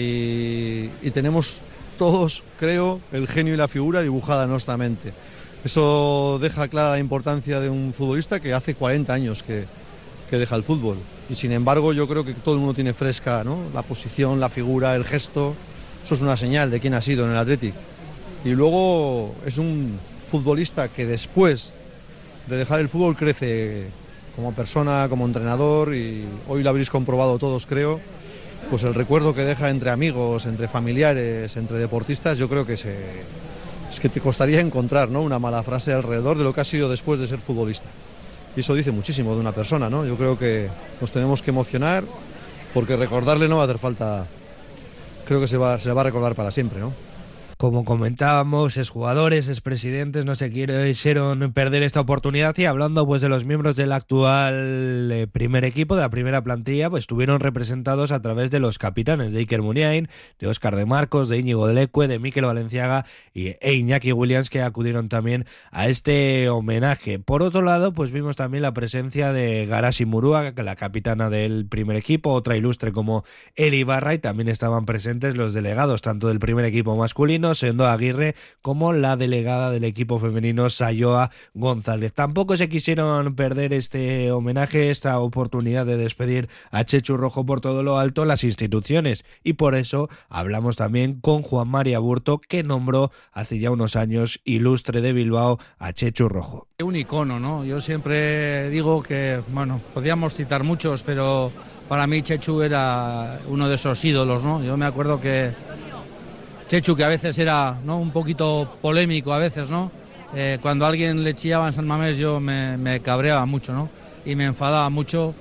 y, y tenemos todos, creo, el genio y la figura dibujada en nuestra mente. Eso deja clara la importancia de un futbolista que hace cuarenta años que, que deja el fútbol y sin embargo yo creo que todo el mundo tiene fresca, ¿no?, la posición, la figura, el gesto. Eso es una señal de quién ha sido en el Athletic. Y luego es un futbolista que después de dejar el fútbol crece como persona, como entrenador, y hoy lo habréis comprobado todos, creo. Pues el recuerdo que deja entre amigos, entre familiares, entre deportistas, yo creo que se, es que te costaría encontrar, ¿no?, una mala frase alrededor de lo que ha sido después de ser futbolista. Y eso dice muchísimo de una persona, ¿no? Yo creo que nos tenemos que emocionar porque recordarle no va a hacer falta. Creo que se va, se va a recordar para siempre, ¿no? Como comentábamos, exjugadores, expresidentes no se quisieron perder esta oportunidad, y hablando pues de los miembros del actual eh, primer equipo, de la primera plantilla, pues estuvieron representados a través de los capitanes de Iker Muniain, de Óscar de Marcos, de Íñigo Leque, de Mikel Valenciaga y, e Iñaki Williams, que acudieron también a este homenaje. Por otro lado, pues vimos también la presencia de Garasi Murúa, la capitana del primer equipo, otra ilustre como Eli Ibarra, y también estaban presentes los delegados tanto del primer equipo masculino, Sendo Aguirre, como la delegada del equipo femenino, Sayoa González. Tampoco se quisieron perder este homenaje, esta oportunidad de despedir a Chechu Rojo por todo lo alto las instituciones, y por eso hablamos también con Juan Mari Aburto, que nombró hace ya unos años ilustre de Bilbao a Chechu Rojo. Un icono, ¿no? Yo siempre digo que, bueno, podíamos citar muchos, pero para mí Chechu era uno de esos ídolos, ¿no? Yo me acuerdo que Chechu, que a veces era, ¿no?, un poquito polémico a veces, ¿no? Eh, cuando alguien le chillaba en San Mamés yo me, me cabreaba mucho, ¿no? Y me enfadaba mucho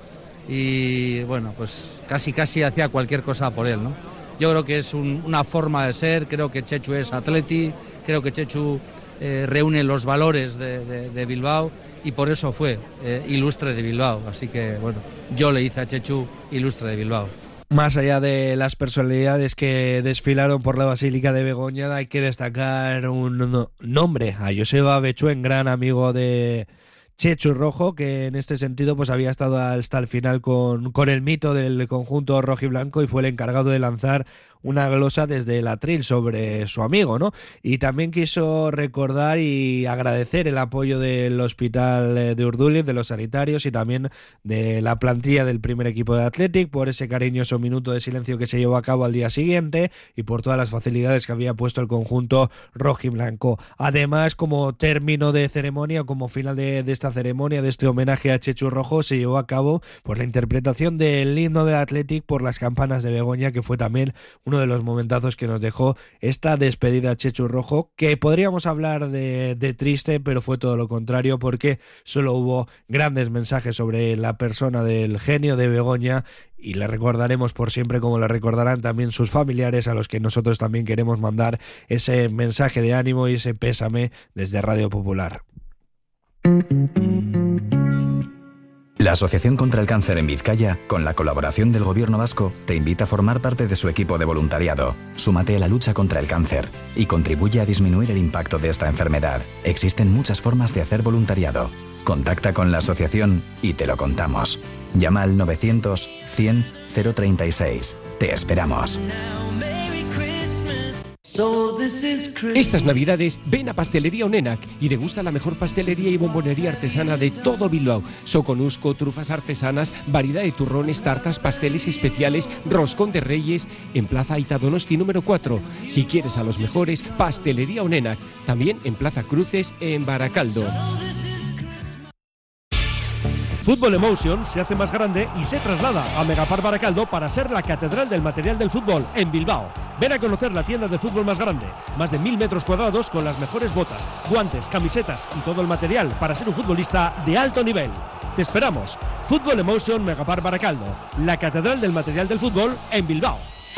y, bueno, pues casi casi hacía cualquier cosa por él, ¿no? Yo creo que es un, una forma de ser, creo que Chechu es atleti, creo que Chechu eh, reúne los valores de, de, de Bilbao, y por eso fue eh, ilustre de Bilbao. Así que, bueno, yo le hice a Chechu ilustre de Bilbao. Más allá de las personalidades que desfilaron por la Basílica de Begoña, hay que destacar un nombre, a Joseba Bechuen, gran amigo de Chechu Rojo, que en este sentido pues había estado hasta el final con, con el mito del conjunto rojiblanco y fue el encargado de lanzar una glosa desde el atril sobre su amigo, ¿no? Y también quiso recordar y agradecer el apoyo del Hospital de Urduliz, de los sanitarios y también de la plantilla del primer equipo de Athletic por ese cariñoso minuto de silencio que se llevó a cabo al día siguiente y por todas las facilidades que había puesto el conjunto rojiblanco. Además, como término de ceremonia, como final de, de esta ceremonia, de este homenaje a Chechu Rojo, se llevó a cabo pues la interpretación del himno del Athletic por las campanas de Begoña, que fue también un uno de los momentazos que nos dejó esta despedida a Chechu Rojo, que podríamos hablar de, de triste, pero fue todo lo contrario, porque solo hubo grandes mensajes sobre la persona del genio de Begoña, y le recordaremos por siempre, como le recordarán también sus familiares, a los que nosotros también queremos mandar ese mensaje de ánimo y ese pésame desde Radio Popular. La Asociación contra el Cáncer en Vizcaya, con la colaboración del Gobierno vasco, te invita a formar parte de su equipo de voluntariado. Súmate a la lucha contra el cáncer y contribuye a disminuir el impacto de esta enfermedad. Existen muchas formas de hacer voluntariado. Contacta con la asociación y te lo contamos. Llama al novecientos cien cero treinta y seis. Te esperamos. Estas navidades ven a Pastelería Onenac y degusta la mejor pastelería y bombonería artesana de todo Bilbao. Soconusco, trufas artesanas, variedad de turrones, tartas, pasteles especiales, roscón de reyes, en Plaza Aita Donosti número cuatro. Si quieres a los mejores, Pastelería Onenac. También en Plaza Cruces, en Baracaldo. Fútbol Emotion se hace más grande y se traslada a Megapar Baracaldo para ser la catedral del material del fútbol en Bilbao. Ven a conocer la tienda de fútbol más grande, más de mil metros cuadrados con las mejores botas, guantes, camisetas y todo el material para ser un futbolista de alto nivel. Te esperamos. Fútbol Emotion Megapar Baracaldo, la catedral del material del fútbol en Bilbao.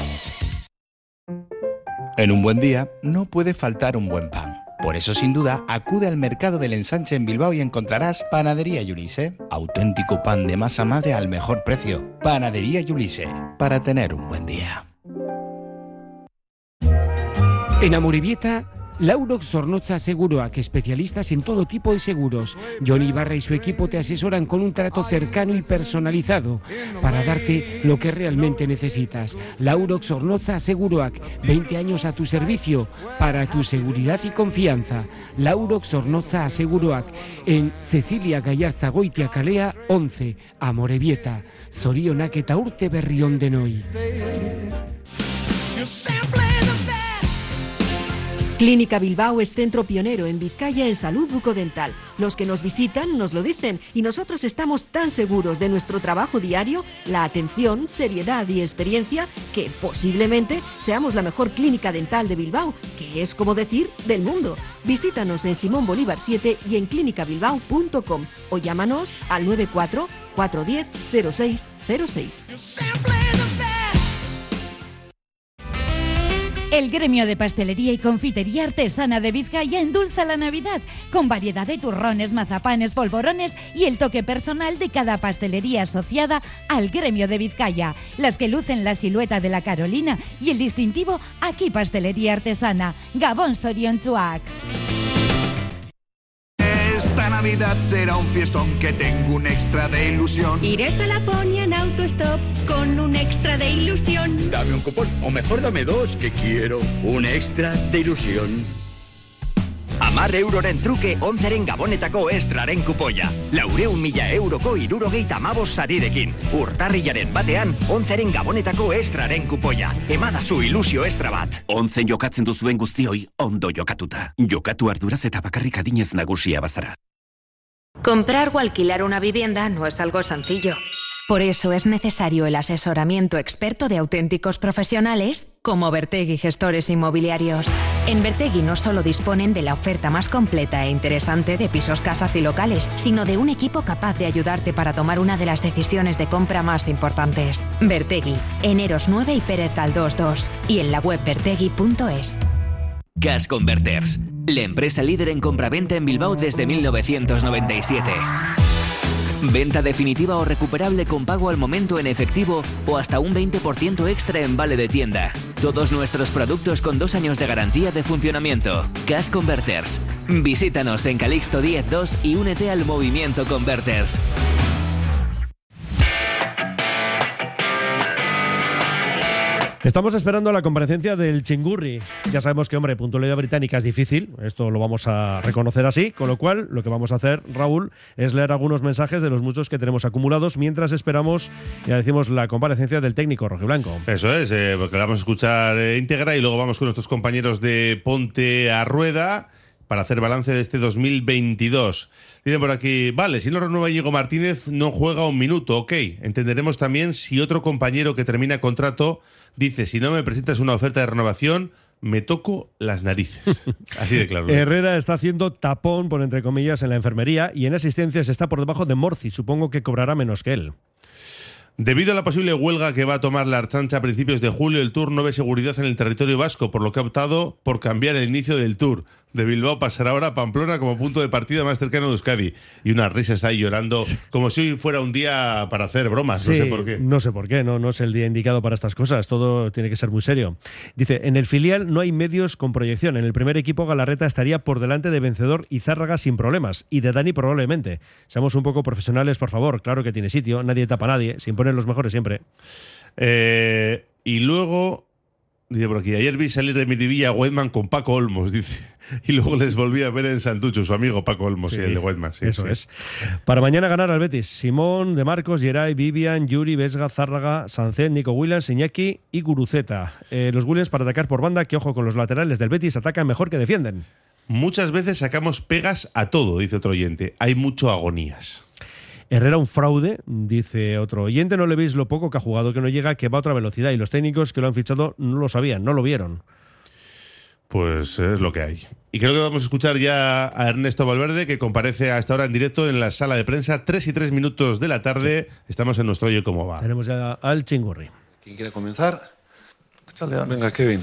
En un buen día no puede faltar un buen pan. Por eso, sin duda, acude al Mercado del Ensanche en Bilbao y encontrarás Panadería Yulise. Auténtico pan de masa madre al mejor precio. Panadería Yulise, para tener un buen día. En Amorebieta, Laurox Zornotza Seguroak, especialistas en todo tipo de seguros. Johnny Ibarra y su equipo te asesoran con un trato cercano y personalizado para darte lo que realmente necesitas. Laurox Zornotza Seguroak, veinte años a tu servicio para tu seguridad y confianza. Laurox Zornotza Seguroak, en Cecilia Gallarza Goitia Kalea once, Amorebieta. Zorionak eta urte berri on denoi. Clínica Bilbao es centro pionero en Vizcaya en salud bucodental. Los que nos visitan nos lo dicen y nosotros estamos tan seguros de nuestro trabajo diario, la atención, seriedad y experiencia, que posiblemente seamos la mejor clínica dental de Bilbao, que es como decir del mundo. Visítanos en Simón Bolívar siete y en clínica bilbao punto com o llámanos al nueve cuatro cuatro uno cero cero seis cero seis. El gremio de pastelería y confitería artesana de Vizcaya endulza la Navidad con variedad de turrones, mazapanes, polvorones y el toque personal de cada pastelería asociada al gremio de Vizcaya, las que lucen la silueta de la Carolina y el distintivo Aquí Pastelería Artesana, Gabón Soriontsuak. Esta Navidad será un fiestón, que tengo un extra de ilusión. Iré hasta Laponia en autostop con un extra de ilusión. Dame un cupón, o mejor dame dos, que quiero un extra de ilusión. Amar euroren truke onzeren gabonetako estraren kupoia. Laureun mila euroko irurogeita amabos sarirekin. Urtarrilaren batean, onzeren gabonetako estraren kupoia. Emadazu ilusio estra bat. Onzen jokatzen duzuen guztioi, ondo jokatuta. Jokatu arduraz eta bakarrik adinez nagusia bazara. Comprar o alquilar una vivienda no es algo sencillo. Por eso es necesario el asesoramiento experto de auténticos profesionales como Bertegui Gestores Inmobiliarios. En Bertegui no solo disponen de la oferta más completa e interesante de pisos, casas y locales, sino de un equipo capaz de ayudarte para tomar una de las decisiones de compra más importantes. Bertegui, en Eros nueve y Pérez Galdós dos, y en la web bertegui punto es. Cash Converters, la empresa líder en compraventa en Bilbao desde mil novecientos noventa y siete. Venta definitiva o recuperable con pago al momento en efectivo o hasta un veinte por ciento extra en vale de tienda. Todos nuestros productos con dos años de garantía de funcionamiento. Cash Converters. Visítanos en Calixto diez dos y únete al movimiento Converters. Estamos esperando la comparecencia del Chingurri. Ya sabemos que, hombre, puntualidad británica es difícil, esto lo vamos a reconocer así, con lo cual lo que vamos a hacer, Raúl, es leer algunos mensajes de los muchos que tenemos acumulados mientras esperamos, ya decimos, la comparecencia del técnico rojiblanco. Eso es, eh, porque la vamos a escuchar eh, íntegra y luego vamos con nuestros compañeros de Ponte a Rueda para hacer balance de este dos mil veintidós. Dicen por aquí, vale, si no renueva Íñigo Martínez, no juega un minuto, ok. Entenderemos también si otro compañero que termina contrato dice, si no me presentas una oferta de renovación, me toco las narices. Así de claro. Herrera está haciendo tapón, por entre comillas, en la enfermería y en asistencias está por debajo de Morci. Supongo que cobrará menos que él. Debido a la posible huelga que va a tomar la Archancha a principios de julio, el Tour no ve seguridad en el territorio vasco, por lo que ha optado por cambiar el inicio del Tour. De Bilbao pasará ahora a Pamplona como punto de partida más cercano de Euskadi. Y unas risas ahí llorando, como si hoy fuera un día para hacer bromas, Sí, no sé por qué. No sé por qué, no, no es el día indicado para estas cosas, todo tiene que ser muy serio. Dice, en el filial no hay medios con proyección. En el primer equipo Galarreta estaría por delante de Vencedor y Zárraga sin problemas, y de Dani probablemente. Seamos un poco profesionales, por favor. Claro que tiene sitio, nadie tapa a nadie, se imponen los mejores siempre. Eh, y luego... Dice por aquí, ayer vi salir de Miribilla a Weidman con Paco Olmos, dice. Y luego les volví a ver en Santucho, su amigo Paco Olmos, sí, y el de Weidman. Sí, eso sí. es. Para mañana ganar al Betis, Simón, De Marcos, Geray, Vivian, Yuri, Vesga, Zárraga, Sancet, Nico Williams, Iñaki y Guruceta. Eh, los Williams para atacar por banda, que ojo con los laterales del Betis, atacan mejor que defienden. Muchas veces sacamos pegas a todo, dice otro oyente. Hay mucho agonías. Herrera un fraude, dice otro oyente, no le veis lo poco que ha jugado, que no llega, que va a otra velocidad y los técnicos que lo han fichado no lo sabían, no lo vieron. Pues es lo que hay. Y creo que vamos a escuchar ya a Ernesto Valverde, que comparece a esta hora en directo en la sala de prensa, tres y tres minutos de la tarde. Sí. Estamos en nuestro Oye Cómo Va. Tenemos ya al Chingurri. ¿Quién quiere comenzar? Venga, Kevin.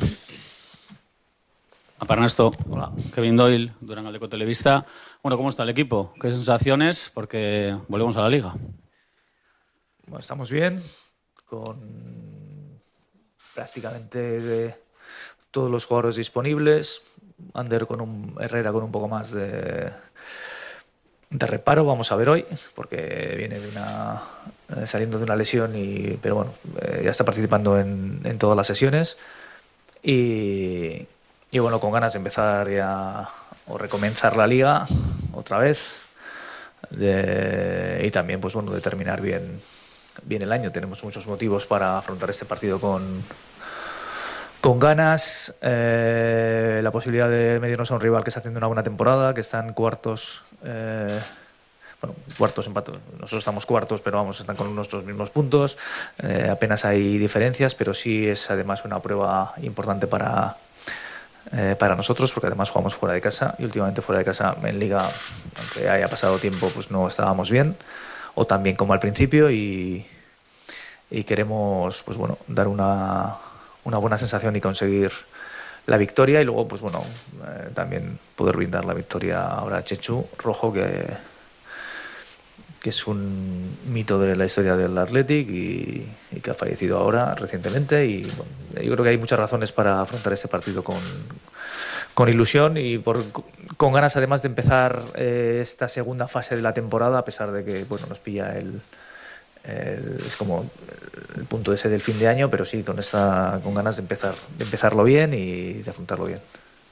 Para Ernesto, hola. Kevin Doyle, Durán Aldeco Televista. Bueno, ¿cómo está el equipo? ¿Qué sensaciones? Porque volvemos a la Liga. Bueno, estamos bien, con prácticamente todos los jugadores disponibles. Ander con un Herrera con un poco más de, de reparo, vamos a ver hoy, porque viene de una eh, saliendo de una lesión, y, pero bueno, eh, ya está participando en, en todas las sesiones y, y bueno, con ganas de empezar ya o recomenzar la liga otra vez de, y también pues bueno, de terminar bien, bien el año. Tenemos muchos motivos para afrontar este partido con Con ganas, eh, la posibilidad de medirnos a un rival que está haciendo una buena temporada, que está en cuartos, eh, bueno, cuartos empate. Nosotros estamos cuartos, pero vamos, están con nuestros mismos puntos. Eh, apenas hay diferencias, pero sí es además una prueba importante para, eh, para nosotros, porque además jugamos fuera de casa y últimamente fuera de casa en Liga, aunque haya pasado tiempo, pues no estábamos bien, o tan bien como al principio, y, y queremos, pues bueno, dar una una buena sensación y conseguir la victoria, y luego pues bueno, eh, también poder brindar la victoria ahora a Chechu Rojo, que, que es un mito de la historia del Athletic y, y que ha fallecido ahora recientemente, y bueno, yo creo que hay muchas razones para afrontar este partido con, con ilusión y por, con ganas además de empezar eh, esta segunda fase de la temporada, a pesar de que bueno, nos pilla el El, es como el punto ese del fin de año, pero sí con esta con ganas de empezar de empezarlo bien y de afrontarlo bien.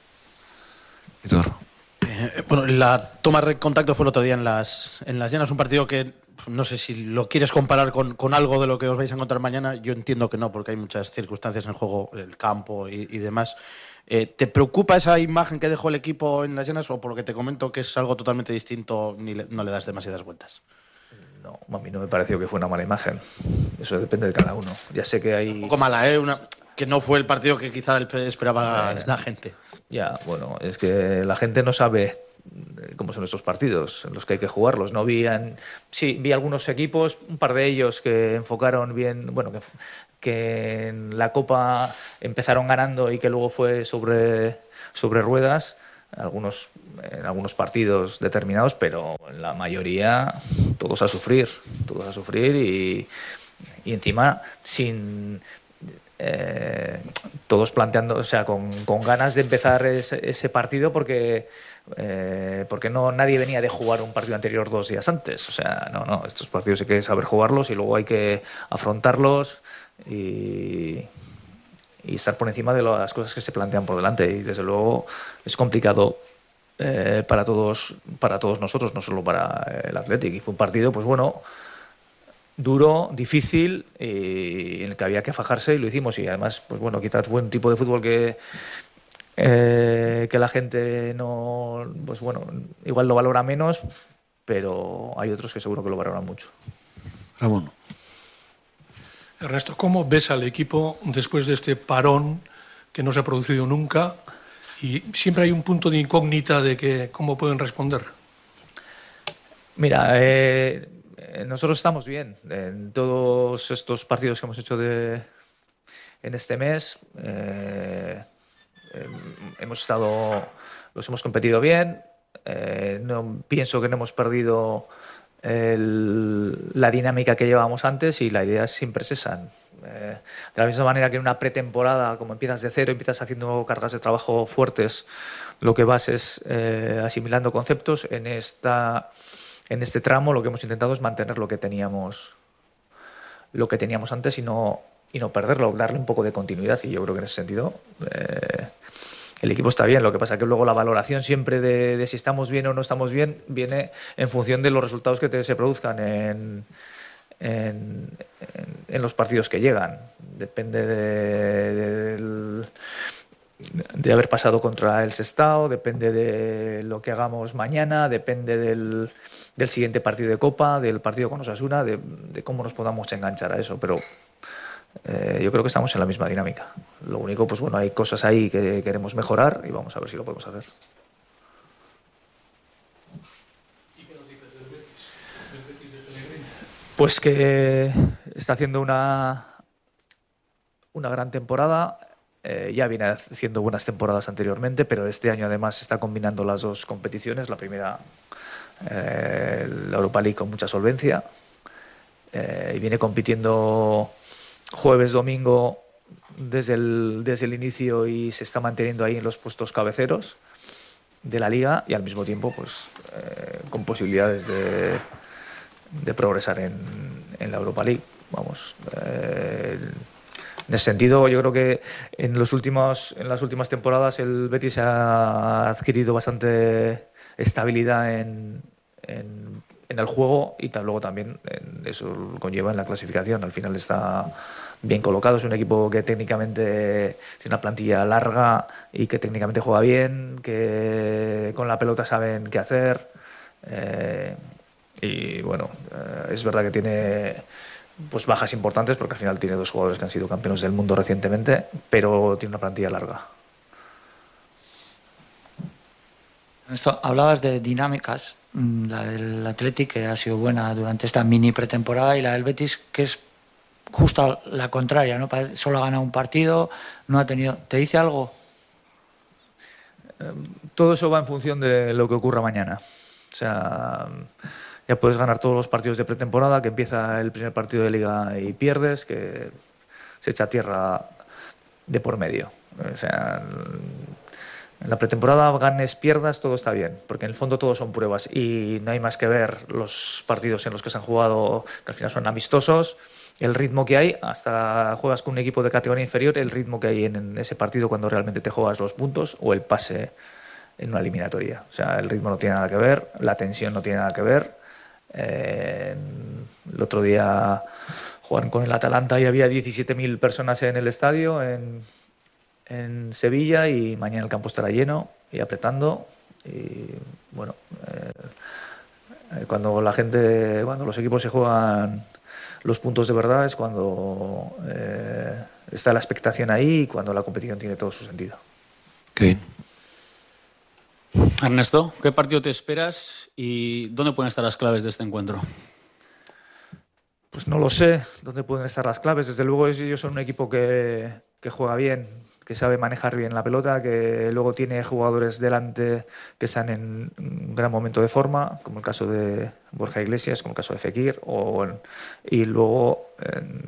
Eh, bueno, la toma de contacto fue el otro día en las en las Llanas, un partido que no sé si lo quieres comparar con, con algo de lo que os vais a encontrar mañana. Yo entiendo que no, porque hay muchas circunstancias en juego, el campo y, y demás. Eh, ¿Te preocupa esa imagen que dejó el equipo en las Llanas, o por lo que te comento que es algo totalmente distinto, ni le, no le das demasiadas vueltas? No, a mí no me pareció que fue una mala imagen. Eso depende de cada uno. Ya sé que hay... Un poco mala, ¿eh? Una, que no fue el partido que quizá esperaba eh, la gente. Ya, bueno, es que la gente no sabe cómo son estos partidos, en los que hay que jugarlos. No vi, en, sí, vi algunos equipos, un par de ellos que enfocaron bien, bueno, que, que en la Copa empezaron ganando y que luego fue sobre, sobre ruedas. Algunos, en algunos partidos determinados, pero en la mayoría todos a sufrir, todos a sufrir y, y encima sin eh, todos planteando, o sea, con, con ganas de empezar ese, ese partido porque eh, porque no nadie venía de jugar un partido anterior dos días antes, o sea, no, no, estos partidos hay que saber jugarlos y luego hay que afrontarlos y y estar por encima de las cosas que se plantean por delante, y desde luego es complicado eh, para todos para todos nosotros, no solo para el Athletic, y fue un partido pues bueno, duro, difícil, y en el que había que fajarse y lo hicimos, y además pues bueno, quizás fue un tipo de fútbol que eh, que la gente no, pues bueno, igual lo valora menos, pero hay otros que seguro que lo valoran mucho. Ramón. Ernesto, ¿cómo ves al equipo después de este parón que no se ha producido nunca? Y siempre hay un punto de incógnita de que cómo pueden responder. Mira, eh, nosotros estamos bien en todos estos partidos que hemos hecho de, en este mes. Eh, eh, hemos estado, los hemos competido bien. Eh, no pienso que no hemos perdido El, la dinámica que llevábamos antes, y la idea siempre es esa. Eh, de la misma manera que en una pretemporada, como empiezas de cero, empiezas haciendo cargas de trabajo fuertes, lo que vas es eh, asimilando conceptos. En, esta, en este tramo lo que hemos intentado es mantener lo que teníamos, lo que teníamos antes y no, y no perderlo, darle un poco de continuidad, y yo creo que en ese sentido eh, el equipo está bien. Lo que pasa es que luego la valoración siempre de, de si estamos bien o no estamos bien viene en función de los resultados que te, se produzcan en, en, en, en los partidos que llegan. Depende de, de, de haber pasado contra el Sestao, depende de lo que hagamos mañana, depende del, del siguiente partido de Copa, del partido con Osasuna, de, de cómo nos podamos enganchar a eso. Pero Eh, yo creo que estamos en la misma dinámica. Lo único, pues bueno, hay cosas ahí que queremos mejorar y vamos a ver si lo podemos hacer. Pues que está haciendo una, una gran temporada. Eh, ya viene haciendo buenas temporadas anteriormente, pero este año además está combinando las dos competiciones. La primera, eh, la Europa League, con mucha solvencia. Eh, y viene compitiendo jueves, domingo, desde el, desde el inicio y se está manteniendo ahí en los puestos cabeceros de la liga y al mismo tiempo pues eh, con posibilidades de, de progresar en, en la Europa League. Vamos, eh, en ese sentido yo creo que en, los últimos, en las últimas temporadas el Betis ha adquirido bastante estabilidad en, en, en el juego y luego también en, eso conlleva en la clasificación. Al final está bien colocado, es un equipo que técnicamente tiene una plantilla larga y que técnicamente juega bien, que con la pelota saben qué hacer eh, y bueno, eh, es verdad que tiene pues bajas importantes porque al final tiene dos jugadores que han sido campeones del mundo recientemente, pero tiene una plantilla larga. Esto, hablabas de dinámicas, la del Athletic que ha sido buena durante esta mini pretemporada y la del Betis que es justo la contraria, ¿no? Solo ha ganado un partido, no ha tenido. ¿Te dice algo? Todo eso va en función de lo que ocurra mañana. O sea, ya puedes ganar todos los partidos de pretemporada, que empieza el primer partido de liga y pierdes, que se echa tierra de por medio. O sea, en la pretemporada ganes, pierdas, todo está bien, porque en el fondo todos son pruebas y no hay más que ver los partidos en los que se han jugado, que al final son amistosos, el ritmo que hay, hasta juegas con un equipo de categoría inferior, el ritmo que hay en, en ese partido cuando realmente te juegas los puntos o el pase en una eliminatoria. O sea, el ritmo no tiene nada que ver, la tensión no tiene nada que ver. Eh, el otro día jugaron con el Atalanta y había diecisiete mil personas en el estadio, en, en Sevilla, y mañana el campo estará lleno y apretando. Y bueno, eh, cuando la gente, cuando los equipos se juegan los puntos de verdad es cuando eh, está la expectación ahí y cuando la competición tiene todo su sentido. Qué bien. Ernesto, ¿qué partido te esperas y dónde pueden estar las claves de este encuentro? Pues no lo sé dónde pueden estar las claves. Desde luego ellos son un equipo que, que juega bien, que sabe manejar bien la pelota, que luego tiene jugadores delante que están en un gran momento de forma, como el caso de Borja Iglesias, como el caso de Fekir, o, y luego en,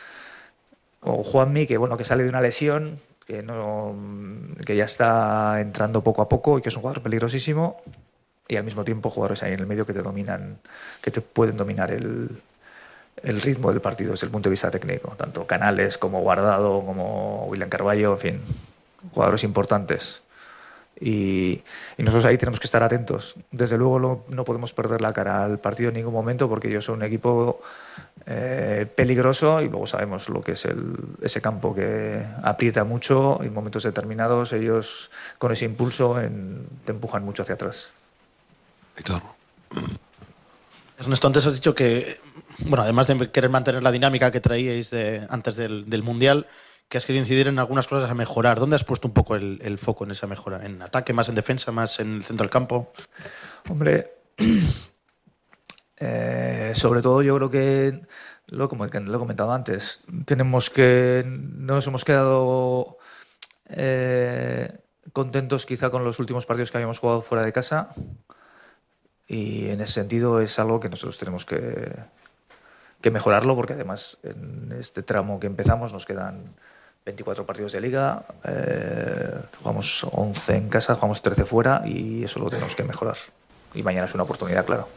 o Juanmi, que bueno, que sale de una lesión, que no, que ya está entrando poco a poco y que es un jugador peligrosísimo, y al mismo tiempo jugadores ahí en el medio que te dominan, que te pueden dominar el el ritmo del partido desde el punto de vista técnico, tanto Canales como Guardado, como William Carballo, en fin, jugadores importantes. Y, y nosotros ahí tenemos que estar atentos. Desde luego no, no podemos perder la cara al partido en ningún momento porque ellos son un equipo eh, peligroso y luego sabemos lo que es el, ese campo que aprieta mucho y en momentos determinados ellos con ese impulso en, te empujan mucho hacia atrás. Víctor. Ernesto, antes has dicho que, bueno, además de querer mantener la dinámica que traíais de, antes del, del Mundial, que has querido incidir en algunas cosas a mejorar. ¿Dónde has puesto un poco el, el foco en esa mejora? ¿En ataque, más en defensa, más en el centro del campo? Hombre, eh, sobre todo yo creo que, lo, como lo he comentado antes, tenemos que, nos hemos quedado eh, contentos quizá con los últimos partidos que habíamos jugado fuera de casa. Y en ese sentido es algo que nosotros tenemos que, que mejorarlo, porque además en este tramo que empezamos nos quedan veinticuatro partidos de liga, eh, jugamos once en casa, jugamos trece fuera y eso lo tenemos que mejorar. Y mañana es una oportunidad, claro.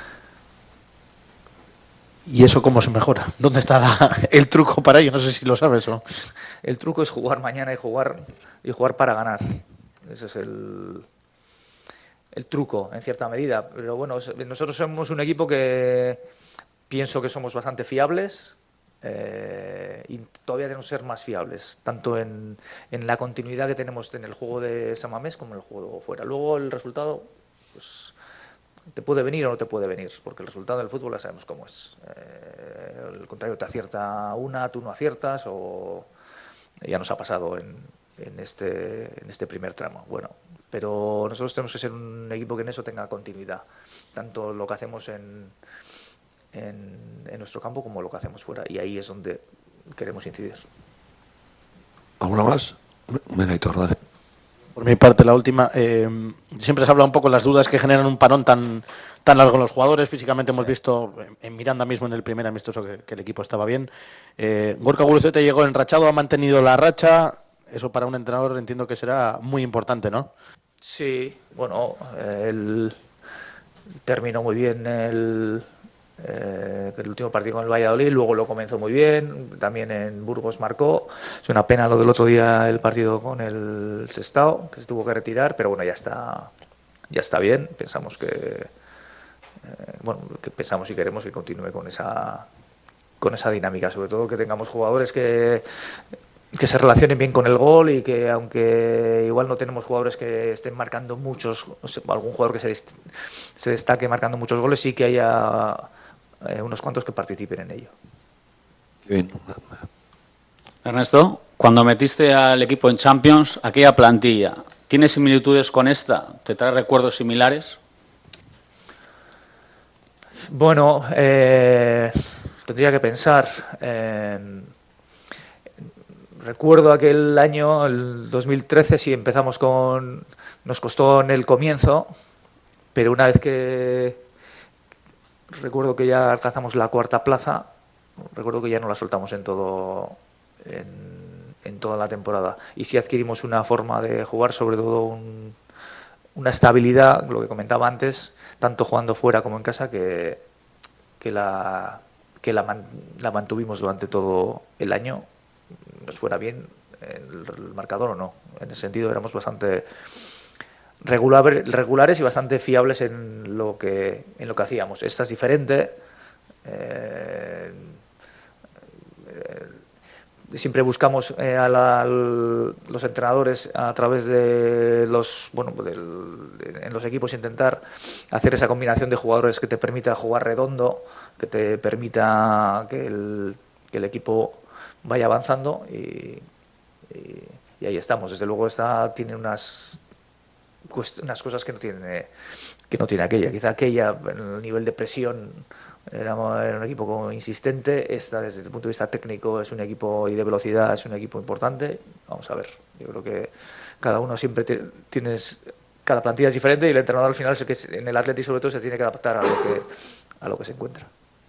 ¿Y eso cómo se mejora? ¿Dónde está la, el truco para ello? No sé si lo sabes o... El truco es jugar mañana y jugar, y jugar para ganar. Ese es el... el truco, en cierta medida. Pero bueno, nosotros somos un equipo que pienso que somos bastante fiables eh, y todavía tenemos que ser más fiables, tanto en, en la continuidad que tenemos en el juego de San Mamés como en el juego fuera. Luego el resultado, pues, te puede venir o no te puede venir, porque el resultado del fútbol ya sabemos cómo es. Eh, el contrario te acierta una, tú no aciertas, o ya nos ha pasado en, en, este, en este primer tramo. Bueno, pero nosotros tenemos que ser un equipo que en eso tenga continuidad, tanto lo que hacemos en, en, en nuestro campo como lo que hacemos fuera, y ahí es donde queremos incidir. ¿Alguna más? Venga, Hitor, dale. Por mi parte, la última. Eh, siempre se habla un poco de las dudas que generan un parón tan, tan largo en los jugadores. Físicamente hemos visto en Miranda mismo en el primer amistoso que, que el equipo estaba bien. Eh, Gorka Guruceta llegó enrachado, ha mantenido la racha. Eso para un entrenador entiendo que será muy importante, ¿no? Sí, bueno, él terminó muy bien el, eh, el último partido con el Valladolid, luego lo comenzó muy bien, también en Burgos marcó. Es una pena lo del otro día, el partido con el Sestao, que se tuvo que retirar, pero bueno, ya está, ya está bien. Pensamos que, eh, bueno, que pensamos y queremos que continúe con esa, con esa dinámica, sobre todo que tengamos jugadores que que se relacionen bien con el gol y que aunque igual no tenemos jugadores que estén marcando muchos, o sea, algún jugador que se, dest- se destaque marcando muchos goles, sí que haya eh, unos cuantos que participen en ello. Bien. Ernesto, cuando metiste al equipo en Champions, aquella plantilla, ¿tiene similitudes con esta? ¿Te trae recuerdos similares? Bueno, eh, tendría que pensar. Eh, recuerdo aquel año, el dos mil trece, sí empezamos con... Nos costó en el comienzo, pero una vez que... Recuerdo que ya alcanzamos la cuarta plaza, recuerdo que ya no la soltamos en todo... En, en toda la temporada. Y sí adquirimos una forma de jugar, sobre todo un, una estabilidad, lo que comentaba antes, tanto jugando fuera como en casa, que, que, la, que la, man, la mantuvimos durante todo el año, nos fuera bien el, el marcador o no. En ese sentido éramos bastante regular, regulares y bastante fiables en lo que, en lo que hacíamos. Esta es diferente. Eh, eh, Siempre buscamos eh, a, la, a los entrenadores a través de los bueno del, en los equipos intentar hacer esa combinación de jugadores que te permita jugar redondo, que te permita que el, que el equipo vaya avanzando y, y, y ahí estamos. Desde luego esta tiene unas unas cosas que no tiene que no tiene aquella. Quizá aquella en el nivel de presión era un equipo como insistente. Esta, desde el punto de vista técnico, es un equipo y de velocidad es un equipo importante. Vamos a ver, yo creo que cada uno siempre te, tienes cada plantilla es diferente y el entrenador al final es que en el Atleti sobre todo se tiene que adaptar a lo que a lo que se encuentra.